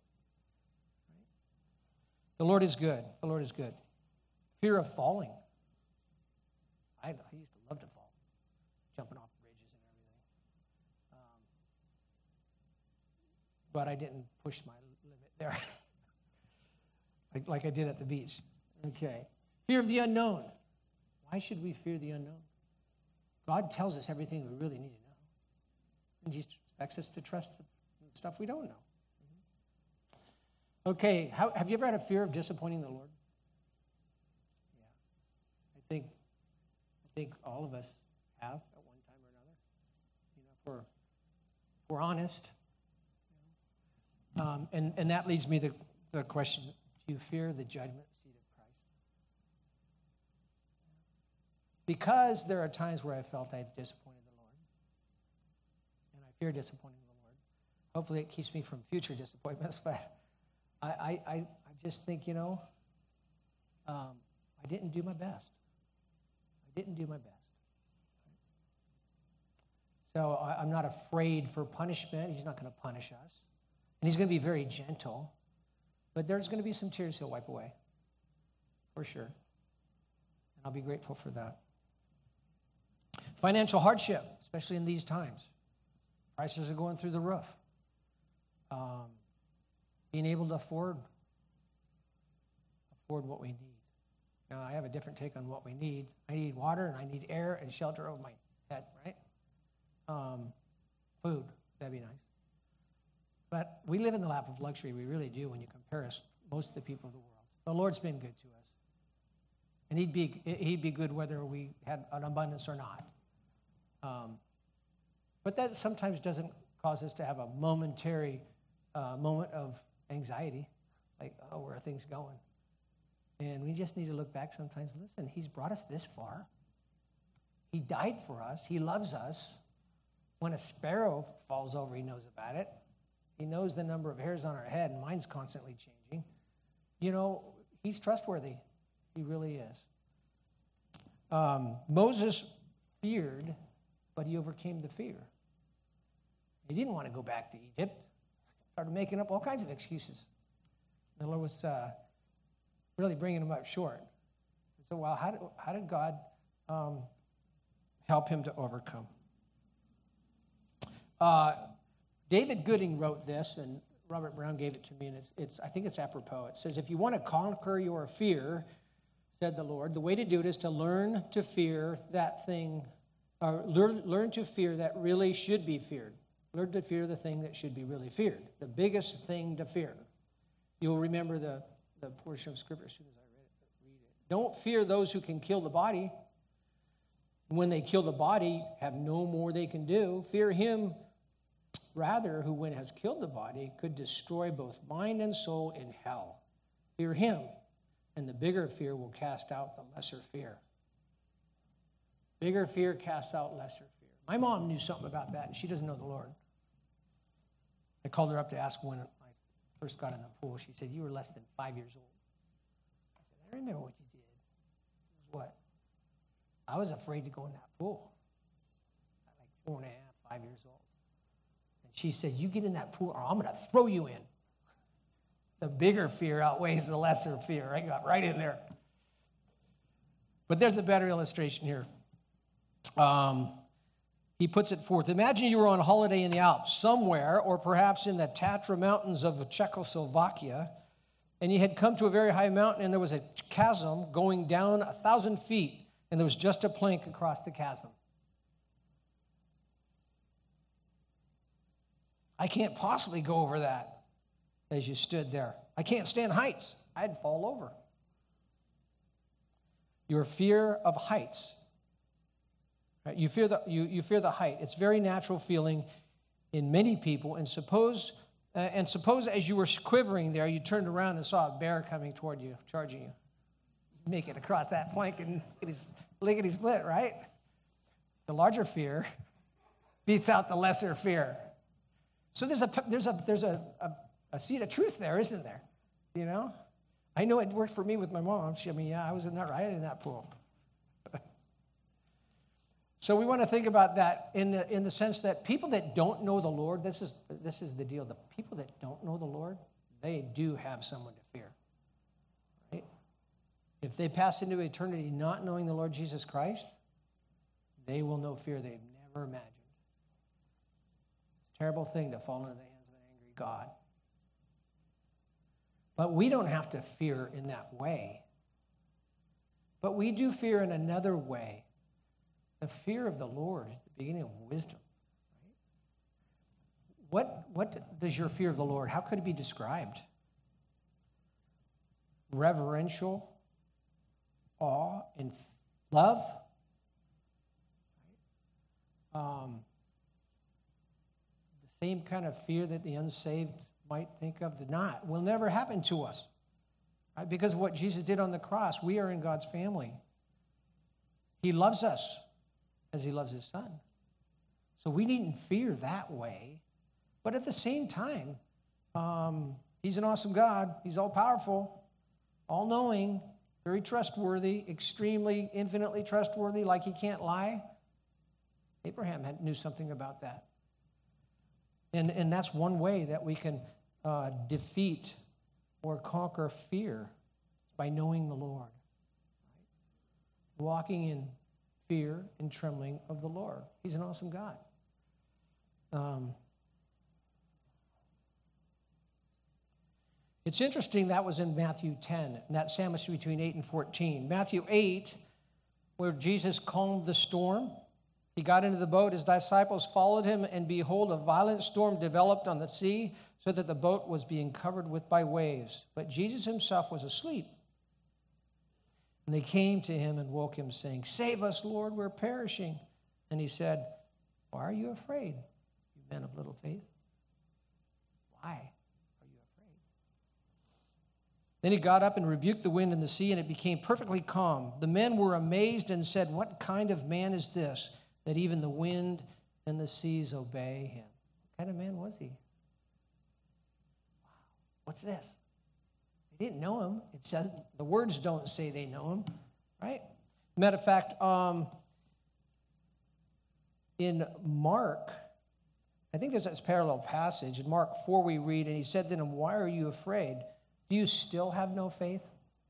The Lord is good. The Lord is good. Fear of falling. I, I used to love to fall, jumping off bridges and everything. Um, but I didn't push my limit there, like, like I did at the beach. Okay. Fear of the unknown. Why should we fear the unknown? God tells us everything we really need to know. And he expects us to trust the stuff we don't know. Okay, how, have you ever had a fear of disappointing the Lord? Yeah, I think I think all of us have at one time or another. You know, if we're, if we're honest. Um, and, and that leads me to the question, do you fear the judgment seat of Christ? Because there are times where I felt I've disappointed the Lord. And I fear disappointing the Lord. Hopefully it keeps me from future disappointments, but I, I, I just think, you know, um, I didn't do my best. I didn't do my best. So I, I'm not afraid for punishment. He's not going to punish us. And he's going to be very gentle. But there's going to be some tears he'll wipe away, for sure. And I'll be grateful for that. Financial hardship, especially in these times. Prices are going through the roof. Um, Being able to afford, afford what we need. Now, I have a different take on what we need. I need water, and I need air and shelter over my head, right? Um, food, that'd be nice. But we live in the lap of luxury. We really do when you compare us most of the people of the world. The Lord's been good to us. And he'd be, he'd be good whether we had an abundance or not. Um, but that sometimes doesn't cause us to have a momentary uh, moment of anxiety, like, oh, where are things going? And we just need to look back sometimes. Listen, he's brought us this far. He died for us. He loves us. When a sparrow falls over, he knows about it. He knows the number of hairs on our head, and mine's constantly changing. You know, he's trustworthy. He really is. Um, Moses feared, but he overcame the fear. He didn't want to go back to Egypt. He started making up all kinds of excuses. The Lord was uh, really bringing him up short. So, well, how did, how did God um, help him to overcome? Uh, David Gooding wrote this, and Robert Brown gave it to me, and it's, it's I think it's apropos. It says, if you want to conquer your fear, said the Lord, the way to do it is to learn to fear that thing, or learn, learn to fear that really should be feared. Learn to fear the thing that should be really feared, the biggest thing to fear. You'll remember the, the portion of Scripture as soon as I read it, read it. Don't fear those who can kill the body. When they kill the body, have no more they can do. Fear him, rather, who when has killed the body, could destroy both mind and soul in hell. Fear him, and the bigger fear will cast out the lesser fear. Bigger fear casts out lesser fear. My mom knew something about that, and she doesn't know the Lord. I called her up to ask when I first got in the pool. She said, you were less than five years old. I said, I remember what you did. It was what? I was afraid to go in that pool. At like four and a half, five years old. And she said, you get in that pool or I'm going to throw you in. The bigger fear outweighs the lesser fear. I got right in there. But there's a better illustration here. Um, he puts it forth. Imagine you were on a holiday in the Alps somewhere, or perhaps in the Tatra Mountains of Czechoslovakia, and you had come to a very high mountain and there was a chasm going down a thousand feet, and there was just a plank across the chasm. I can't possibly go over that as you stood there. I can't stand heights. I'd fall over. Your fear of heights. Right? You fear the you, you fear the height. It's a very natural feeling in many people. And suppose uh, and suppose as you were quivering there, you turned around and saw a bear coming toward you, charging you. You make it across that plank and it is lickety split, right? The larger fear beats out the lesser fear. So there's a there's a there's a, a, a seed of truth there, isn't there? You know, I know it worked for me with my mom. She, I mean, yeah, I was in that right in that pool. So we want to think about that in the, in the sense that people that don't know the Lord, this is this is the deal. The people that don't know the Lord, they do have someone to fear. Right? If they pass into eternity not knowing the Lord Jesus Christ, they will know fear they've never imagined. It's a terrible thing to fall into the hands of an angry God. But we don't have to fear in that way. But we do fear in another way. The fear of the Lord is the beginning of wisdom. Right? What, what does your fear of the Lord, how could it be described? Reverential awe and love. Um, the same kind of fear that the unsaved might think of, not, will never happen to us. Right? Because of what Jesus did on the cross, we are in God's family. He loves us as he loves his son. So we needn't fear that way. But at the same time, um, he's an awesome God. He's all-powerful, all-knowing, very trustworthy, extremely, infinitely trustworthy, like he can't lie. Abraham had, knew something about that. And, and that's one way that we can uh, defeat or conquer fear, by knowing the Lord. Right? Walking in fear and trembling of the Lord. He's an awesome God. Um, it's interesting that was in Matthew ten, and that sandwich between eight and fourteen. Matthew eight, where Jesus calmed the storm. He got into the boat, his disciples followed him, and behold, a violent storm developed on the sea, so that the boat was being covered with by waves. But Jesus himself was asleep. And they came to him and woke him, saying, "Save us, Lord, we're perishing." And he said, "Why are you afraid, you men of little faith?" Why are you afraid? Then he got up and rebuked the wind and the sea, and it became perfectly calm. The men were amazed and said, "What kind of man is this, that even the wind and the seas obey him?" What kind of man was he? Wow. What's this? They didn't know him. It says the words don't say they know him, right? Matter of fact, um, in Mark, I think there's a parallel passage. In Mark four we read, and he said to them, "Why are you afraid? Do you still have no faith?"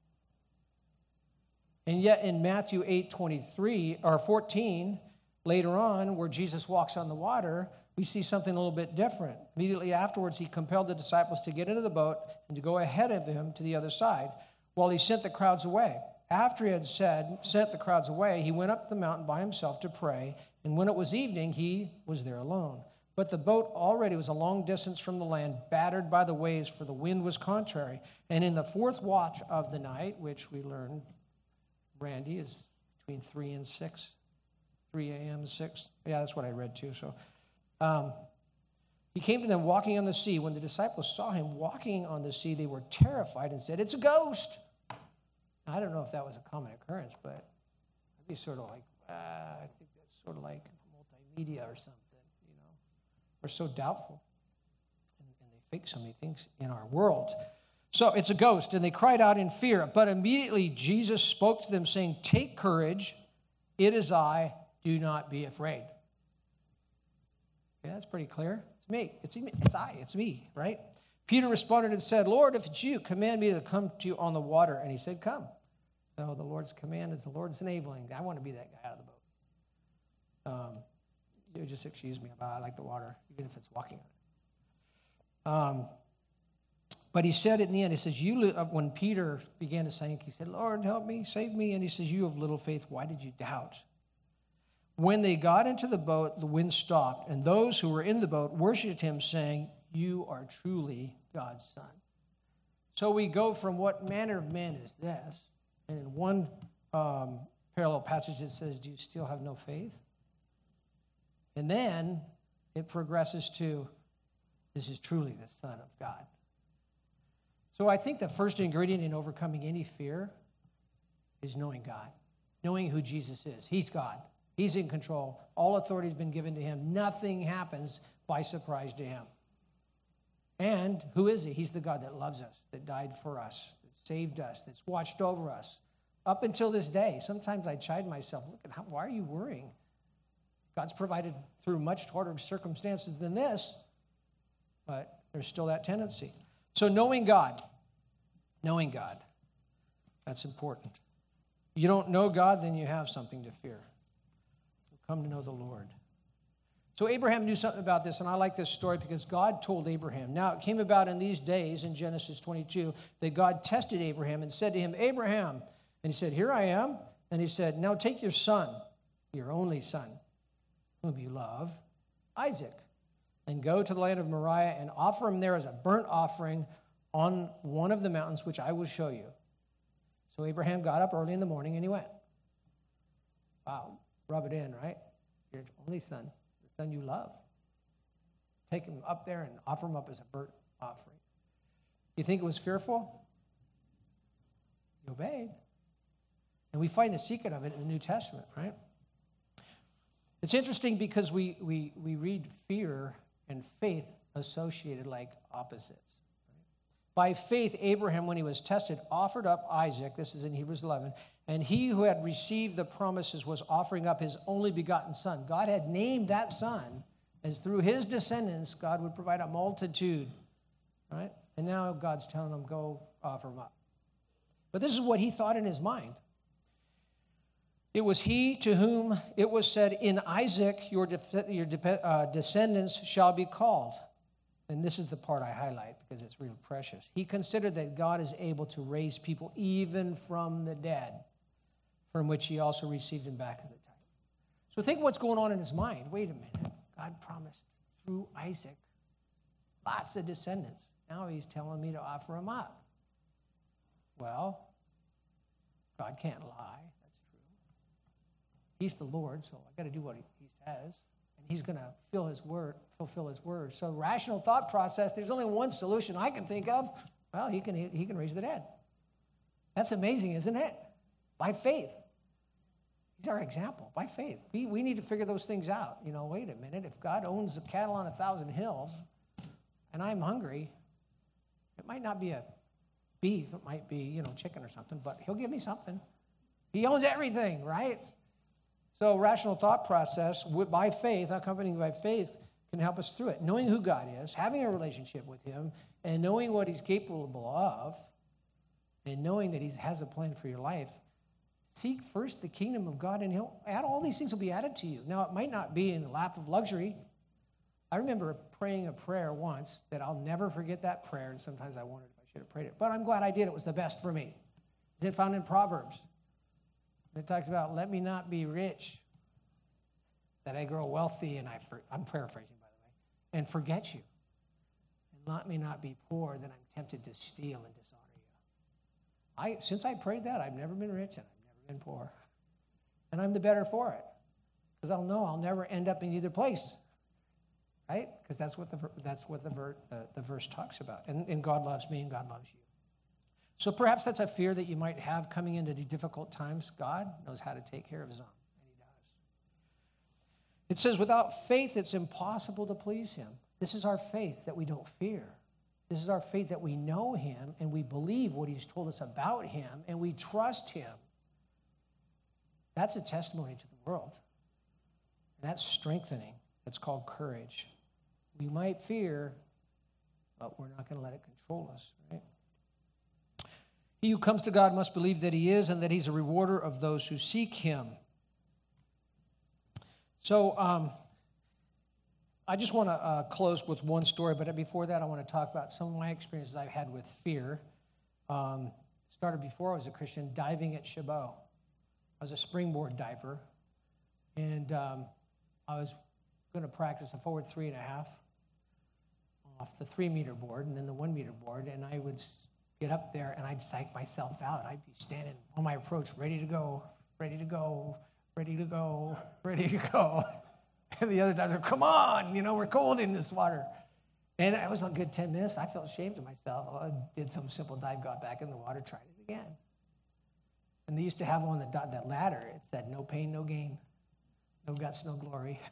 And yet in Matthew eight twenty-three or fourteen, later on, where Jesus walks on the water, we see something a little bit different. Immediately afterwards, he compelled the disciples to get into the boat and to go ahead of him to the other side while he sent the crowds away. After he had said, sent the crowds away, he went up the mountain by himself to pray, and when it was evening, he was there alone. But the boat already was a long distance from the land, battered by the waves, for the wind was contrary. And in the fourth watch of the night, which we learned, Randy, is between three and six, three a.m. and six. Yeah, that's what I read too. So um, he came to them walking on the sea. When the disciples saw him walking on the sea, they were terrified and said, "It's a ghost." Now, I don't know if that was a common occurrence, but I'd be sort of like, ah, I think that's sort of like multimedia or something. We're so doubtful, and, and they fake so many things in our world. So it's a ghost, and they cried out in fear. But immediately Jesus spoke to them, saying, "Take courage, it is I, do not be afraid." Yeah, that's pretty clear. It's me. It's, it's I. It's me, right? Peter responded and said, "Lord, if it's you, command me to come to you on the water." And he said, "Come." So the Lord's command is the Lord's enabling. I want to be that guy out of the boat. Um, You just excuse me about I like the water, even if it's walking on it. Um, but he said in the end, he says, "You." When Peter began to sink, he said, "Lord, help me, save me." And he says, "You have little faith, why did you doubt?" When they got into the boat, the wind stopped, and those who were in the boat worshipped him, saying, "You are truly God's Son." So we go from what manner of man is this? And in one um, parallel passage it says, "Do you still have no faith?" And then it progresses to, "This is truly the Son of God." So I think the first ingredient in overcoming any fear is knowing God, knowing who Jesus is. He's God. He's in control. All authority has been given to him. Nothing happens by surprise to him. And who is he? He's the God that loves us, that died for us, that saved us, that's watched over us. Up until this day, sometimes I chide myself, look at how, why are you worrying? God's provided through much harder circumstances than this, but there's still that tendency. So knowing God, knowing God, that's important. You don't know God, then you have something to fear. Come to know the Lord. So Abraham knew something about this, and I like this story because God told Abraham. Now, it came about in these days, in Genesis twenty-two, that God tested Abraham and said to him, "Abraham." And he said, "Here I am." And he said, "Now take your son, your only son, whom you love, Isaac, and go to the land of Moriah and offer him there as a burnt offering on one of the mountains which I will show you." So Abraham got up early in the morning and he went. Wow, rub it in, right? Your only son, the son you love. Take him up there and offer him up as a burnt offering. You think it was fearful? He obeyed. And we find the secret of it in the New Testament, right? It's interesting because we, we, we read fear and faith associated like opposites. By faith, Abraham, when he was tested, offered up Isaac. This is in Hebrews eleven. And he who had received the promises was offering up his only begotten son. God had named that son as through his descendants, God would provide a multitude. Right? And now God's telling him, go offer him up. But this is what he thought in his mind. It was he to whom it was said, "In Isaac your, de- your de- uh, descendants shall be called." And this is the part I highlight because it's real precious. He considered that God is able to raise people even from the dead, from which he also received him back as a type. So think what's going on in his mind. Wait a minute. God promised through Isaac lots of descendants. Now he's telling me to offer him up. Well, God can't lie. He's the Lord, so I got to do what he, he says, and he's going to fulfill his word. Fulfill his word. So, rational thought process. There's only one solution I can think of. Well, he can he can raise the dead. That's amazing, isn't it? By faith. He's our example, by faith. We, we need to figure those things out. You know, wait a minute. If God owns the cattle on a thousand hills and I'm hungry, it might not be a beef. It might be, you know, chicken or something, but he'll give me something. He owns everything, right? So rational thought process by faith, accompanying by faith, can help us through it. Knowing who God is, having a relationship with him, and knowing what he's capable of, and knowing that he has a plan for your life, seek first the kingdom of God, and he'll add all these things will be added to you. Now, it might not be in the lap of luxury. I remember praying a prayer once that I'll never forget that prayer, and sometimes I wondered if I should have prayed it. But I'm glad I did. It was the best for me. It's found in Proverbs. It talks about, let me not be rich, that I grow wealthy, and I, I'm paraphrasing, by the way, and forget you. And let me not be poor, that I'm tempted to steal and dishonor you. I, since I prayed that, I've never been rich, and I've never been poor. And I'm the better for it, because I'll know I'll never end up in either place, right? Because that's what the that's what the, ver, the, the verse talks about. And, and God loves me, and God loves you. So perhaps that's a fear that you might have coming into the difficult times. God knows how to take care of his own, and he does. It says, without faith, it's impossible to please him. This is our faith, that we don't fear. This is our faith that we know him, and we believe what he's told us about him, and we trust him. That's a testimony to the world. And that's strengthening. That's called courage. We might fear, but we're not going to let it control us, right? He who comes to God must believe that he is, and that he's a rewarder of those who seek him. So um, I just want to uh, close with one story, but before that I want to talk about some of my experiences I've had with fear. Um, started before I was a Christian, diving at Chabot. I was a springboard diver, and um, I was going to practice a forward three and a half off the three-meter board and then the one-meter board, and I would get up there, and I'd psych myself out. I'd be standing on my approach, ready to go, ready to go, ready to go, ready to go. And the other divers would, come on, you know, we're cold in this water. And it was a good ten minutes. I felt ashamed of myself. I did some simple dive, got back in the water, tried it again. And they used to have on the that ladder, it said, no pain, no gain, no guts, no glory.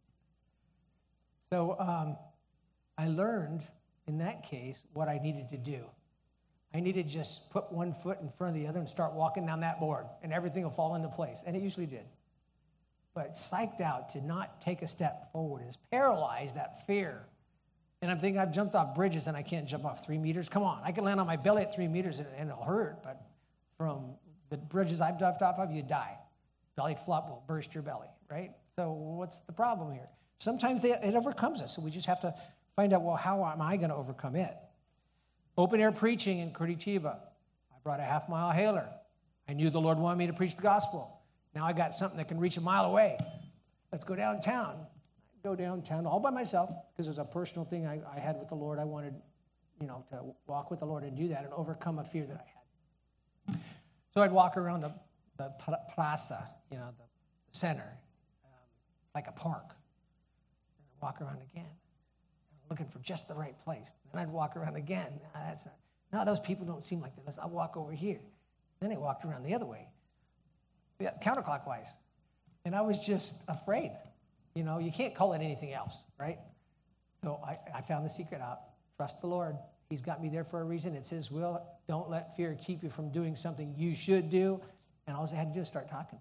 So um, I learned in that case what I needed to do. I needed to just put one foot in front of the other and start walking down that board, and everything will fall into place. And it usually did. But psyched out to not take a step forward is paralyzed, that fear. And I'm thinking, I've jumped off bridges and I can't jump off three meters. Come on, I can land on my belly at three meters and, and it'll hurt. But from the bridges I've jumped off of, you die. Belly flop will burst your belly, right? So what's the problem here? Sometimes they, it overcomes us, so we just have to find out, well, how am I going to overcome it? Open air preaching in Curitiba. I brought a half mile hailer. I knew the Lord wanted me to preach the gospel. Now I got something that can reach a mile away. Let's go downtown. I go downtown all by myself because it was a personal thing I, I had with the Lord. I wanted, you know, to walk with the Lord and do that and overcome a fear that I had. So I'd walk around the, the plaza, you know, the, the center, um, like a park. And I'd walk around again, looking for just the right place. Then I'd walk around again. No, that's not, no, those people don't seem like that. I'll walk over here. Then I walked around the other way, yeah, counterclockwise. And I was just afraid. You know, you can't call it anything else, right? So I, I found the secret out. Trust the Lord. He's got me there for a reason. It's his will. Don't let fear keep you from doing something you should do. And all I had to do is start talking.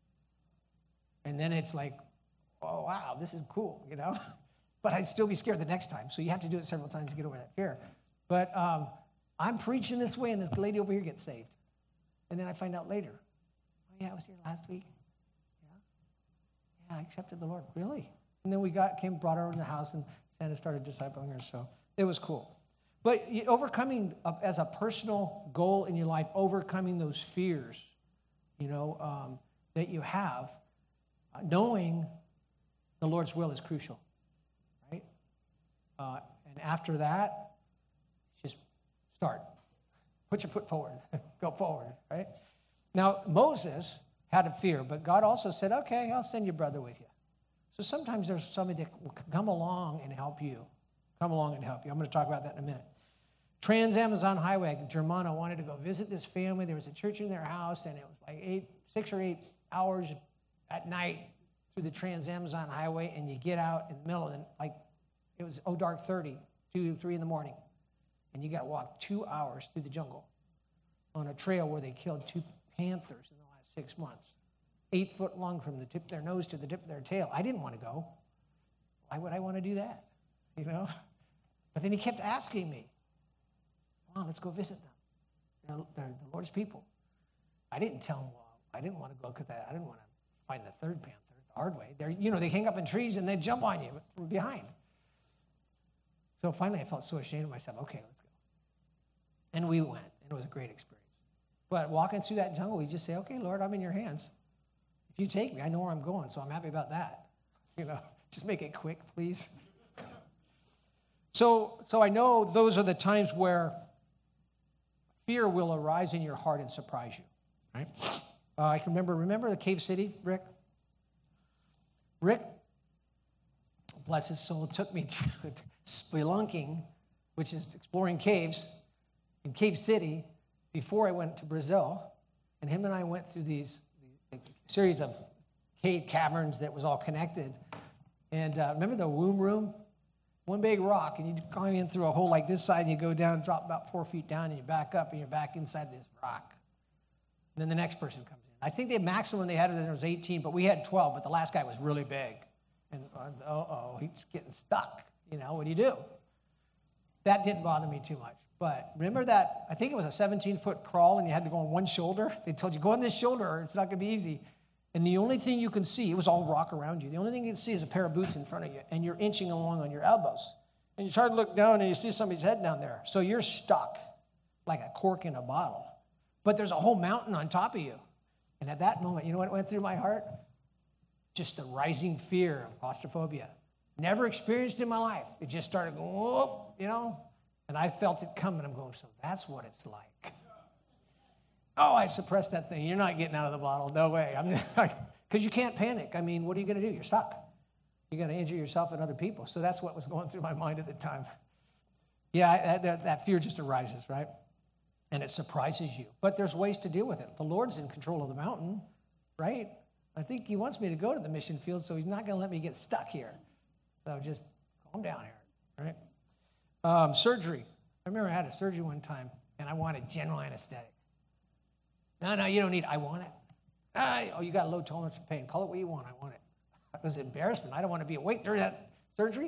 And then it's like, oh, wow, this is cool, you know? But I'd still be scared the next time. So you have to do it several times to get over that fear. But um, I'm preaching this way, and this lady over here gets saved. And then I find out later, oh, yeah, I was here last week. Yeah, yeah, I accepted the Lord. Really? And then we got came, brought her in the house, and Santa started discipling her. So it was cool. But overcoming as a personal goal in your life, overcoming those fears, you know, um, that you have, uh, knowing the Lord's will is crucial, right? Uh, and after that, just start. Put your foot forward. Go forward, right? Now, Moses had a fear, but God also said, okay, I'll send your brother with you. So sometimes there's somebody that will come along and help you. Come along and help you. I'm going to talk about that in a minute. Trans-Amazon Highway. Germano wanted to go visit this family. There was a church in their house, and it was like eight, six or eight hours at night through the Trans-Amazon Highway, and you get out in the middle of the, like, it was oh dark thirty, two, three in the morning, and you got to walk two hours through the jungle on a trail where they killed two panthers in the last six months, eight foot long from the tip of their nose to the tip of their tail. I didn't want to go. Why would I want to do that? You know? But then he kept asking me, come on, let's go visit them. They're, they're the Lord's people. I didn't tell him, well, I didn't want to go because I, I didn't want to find the third panther the hard way. They're, you know, they hang up in trees and they jump on you from behind. So finally I felt so ashamed of myself. Okay, let's go. And we went, and it was a great experience. But walking through that jungle, we just say, okay, Lord, I'm in your hands. If you take me, I know where I'm going, so I'm happy about that. You know, just make it quick, please. so, so I know those are the times where fear will arise in your heart and surprise you, right? Uh, I can remember, remember the Cave City, Rick? Rick, bless his soul, took me to spelunking, which is exploring caves, in Cave City before I went to Brazil. And him and I went through these, these series of cave caverns that was all connected. And uh, remember the womb room? One big rock, and you climb in through a hole like this side, and you go down, drop about four feet down, and you back up, and you're back inside this rock. And then the next person comes in. I think the maximum they had was eighteen, but we had twelve, but the last guy was really big. And, uh, uh-oh, he's getting stuck. You know, what do you do? That didn't bother me too much. But remember that, I think it was a seventeen-foot crawl, and you had to go on one shoulder. They told you, go on this shoulder, or it's not going to be easy. And the only thing you can see, it was all rock around you. The only thing you can see is a pair of boots in front of you, and you're inching along on your elbows. And you try to look down, and you see somebody's head down there. So you're stuck like a cork in a bottle. But there's a whole mountain on top of you. And at that moment, you know what went through my heart? Just the rising fear of claustrophobia. Never experienced in my life. It just started going, whoop, you know? And I felt it coming. I'm going, so that's what it's like. Oh, I suppressed that thing. You're not getting out of the bottle. No way. I'm because you can't panic. I mean, what are you going to do? You're stuck. You're going to injure yourself and other people. So that's what was going through my mind at the time. Yeah, that, that fear just arises, right? And it surprises you. But there's ways to deal with it. The Lord's in control of the mountain, right? I think he wants me to go to the mission field, so he's not going to let me get stuck here. So just calm down here, right? Um, surgery. I remember I had a surgery one time, and I wanted general anesthetic. No, no, you don't need it. I want it. Ah, oh, you got a low tolerance for pain. Call it what you want. I want it. That was an embarrassment. I don't want to be awake during that surgery.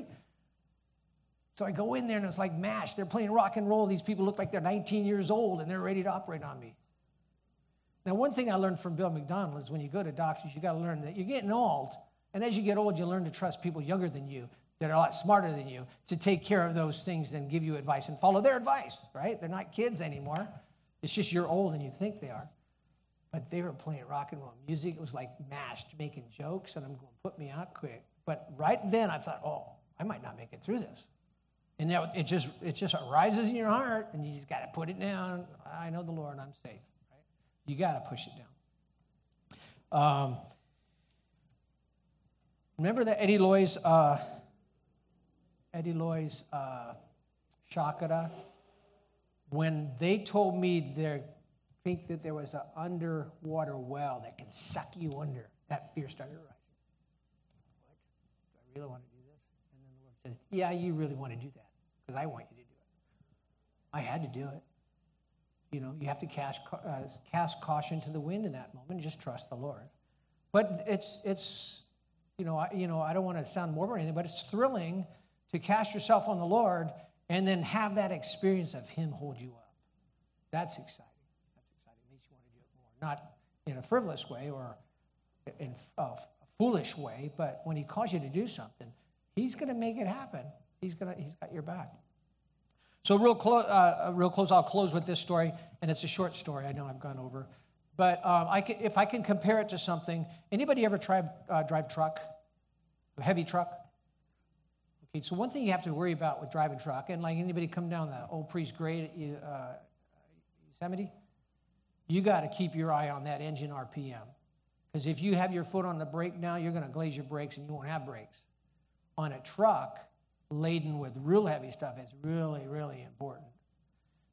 So I go in there, and it's like MASH. They're playing rock and roll. These people look like they're nineteen years old, and they're ready to operate on me. Now, one thing I learned from Bill McDonald is when you go to doctors, you got to learn that you're getting old. And as you get old, you learn to trust people younger than you that are a lot smarter than you to take care of those things and give you advice and follow their advice, right? They're not kids anymore. It's just you're old and you think they are. But they were playing rock and roll music. It was like MASH, making jokes, and I'm going, put me out quick. But right then I thought, oh, I might not make it through this. And now it just it just arises in your heart, and you just got to put it down. I know the Lord, I'm safe. Right? You got to push it down. Um, remember that Eddie Loy's uh, Eddie Loy's uh, chakra? When they told me they think that there was an underwater well that can suck you under, that fear started rising. What? Do I really want to do this? And then the Lord says, yeah, you really want to do that because I want you to do it. I had to do it. You know, you have to cast, uh, cast caution to the wind in that moment and just trust the Lord. But it's, it's you know, I, you know, I don't want to sound morbid or anything, but it's thrilling to cast yourself on the Lord and then have that experience of him hold you up. That's exciting. That's exciting. It makes you want to do it more. Not in a frivolous way or in a foolish way, but when he calls you to do something, he's going to make it happen. He's going to, he's got your back. So real, clo- uh, real close, I'll close with this story, and it's a short story. I know I've gone over. But um, I can, if I can compare it to something, anybody ever drive, uh, drive truck, a heavy truck? Okay, so one thing you have to worry about with driving truck, and like anybody come down the old Priest grade at uh, Yosemite, you got to keep your eye on that engine R P M. Because if you have your foot on the brake now, you're going to glaze your brakes and you won't have brakes. On a truck laden with real heavy stuff, it's really, really important.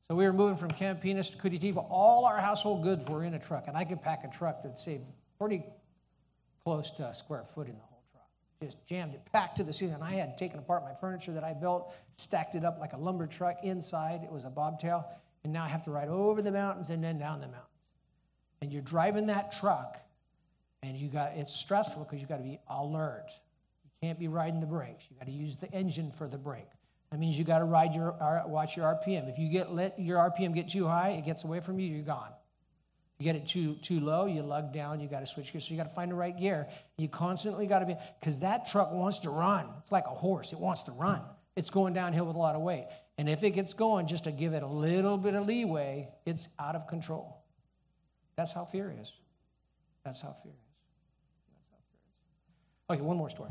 So we were moving from Campinas to Curitiba. All our household goods were in a truck, and I could pack a truck that saved pretty close to a square foot in the whole truck. Just jammed it, packed to the ceiling. And I had taken apart my furniture that I built, stacked it up like a lumber truck inside. It was a bobtail. And now I have to ride over the mountains and then down the mountains. And you're driving that truck, and you got it's stressful because you got to be alert. You can't be riding the brakes. You got to use the engine for the brake. That means you got to ride your watch your R P M. If you get let your R P M get too high, it gets away from you. You're gone. If you get it too too low, you lug down. You got to switch gears. So you got to find the right gear. You constantly got to be because that truck wants to run. It's like a horse. It wants to run. It's going downhill with a lot of weight. And if it gets going, just to give it a little bit of leeway, it's out of control. That's how fear is. That's how fear is. That's how fear is. Okay, one more story.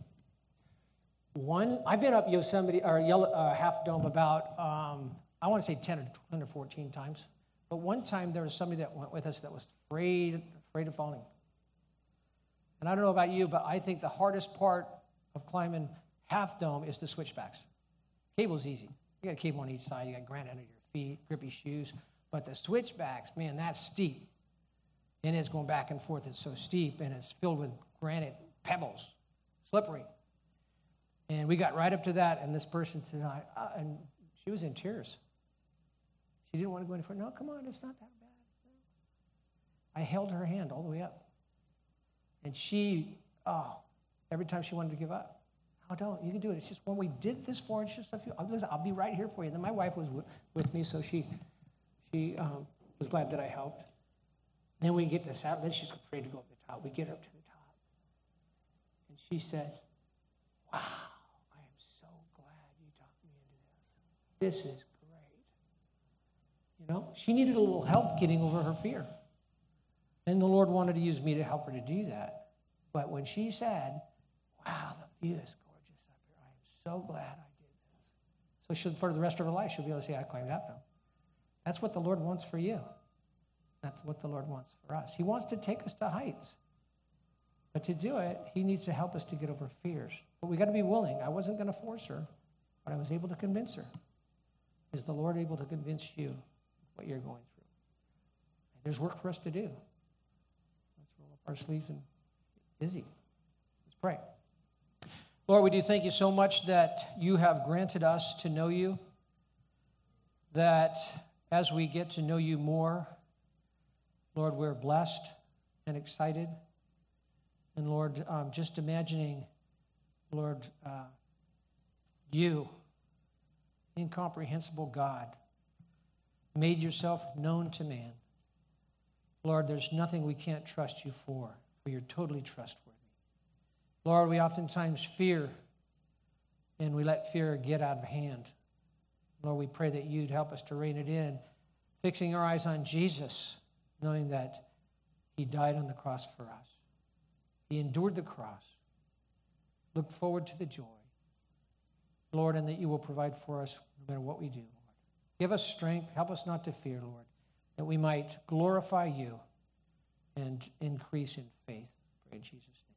One, I've been up Yosemite or Yellow, uh, Half Dome about um, I want to say ten or fourteen times. But one time there was somebody that went with us that was afraid, afraid of falling. And I don't know about you, but I think the hardest part of climbing Half Dome is the switchbacks. Cable's easy. You got a cable on each side. You got granite under your feet, grippy shoes. But the switchbacks, man, that's steep. And it's going back and forth. It's so steep, and it's filled with granite pebbles, slippery. And we got right up to that, and this person said, I, uh, and she was in tears. She didn't want to go any further. No, come on, it's not that bad. I held her hand all the way up. And she, oh, every time she wanted to give up. Oh, don't. You can do it. It's just when we did this four inches of you, I'll, I'll be right here for you. And then my wife was w- with me, so she she um, was glad that I helped. Then we get this out. Then she's afraid to go up the top. We get up to the top. And she says, wow, I am so glad you talked me into this. This is great. You know, she needed a little help getting over her fear. And the Lord wanted to use me to help her to do that. But when she said, wow, the view is gorgeous up here. I am so glad I did this. So she'll, for the rest of her life, she'll be able to say, I climbed Half Dome. That's what the Lord wants for you. That's what the Lord wants for us. He wants to take us to heights. But to do it, he needs to help us to get over fears. But we got to be willing. I wasn't going to force her, but I was able to convince her. Is the Lord able to convince you what you're going through? There's work for us to do. Let's roll up our sleeves and get busy. Let's pray. Lord, we do thank you so much that you have granted us to know you, that as we get to know you more, Lord, we're blessed and excited. And Lord, um, just imagining, Lord, uh, you, incomprehensible God, made yourself known to man. Lord, there's nothing we can't trust you for, for you're totally trustworthy. Lord, we oftentimes fear, and we let fear get out of hand. Lord, we pray that you'd help us to rein it in, fixing our eyes on Jesus, knowing that he died on the cross for us. He endured the cross. Look forward to the joy. Lord, and that you will provide for us no matter what we do, Lord. Give us strength. Help us not to fear, Lord, that we might glorify you and increase in faith. Pray in Jesus' name.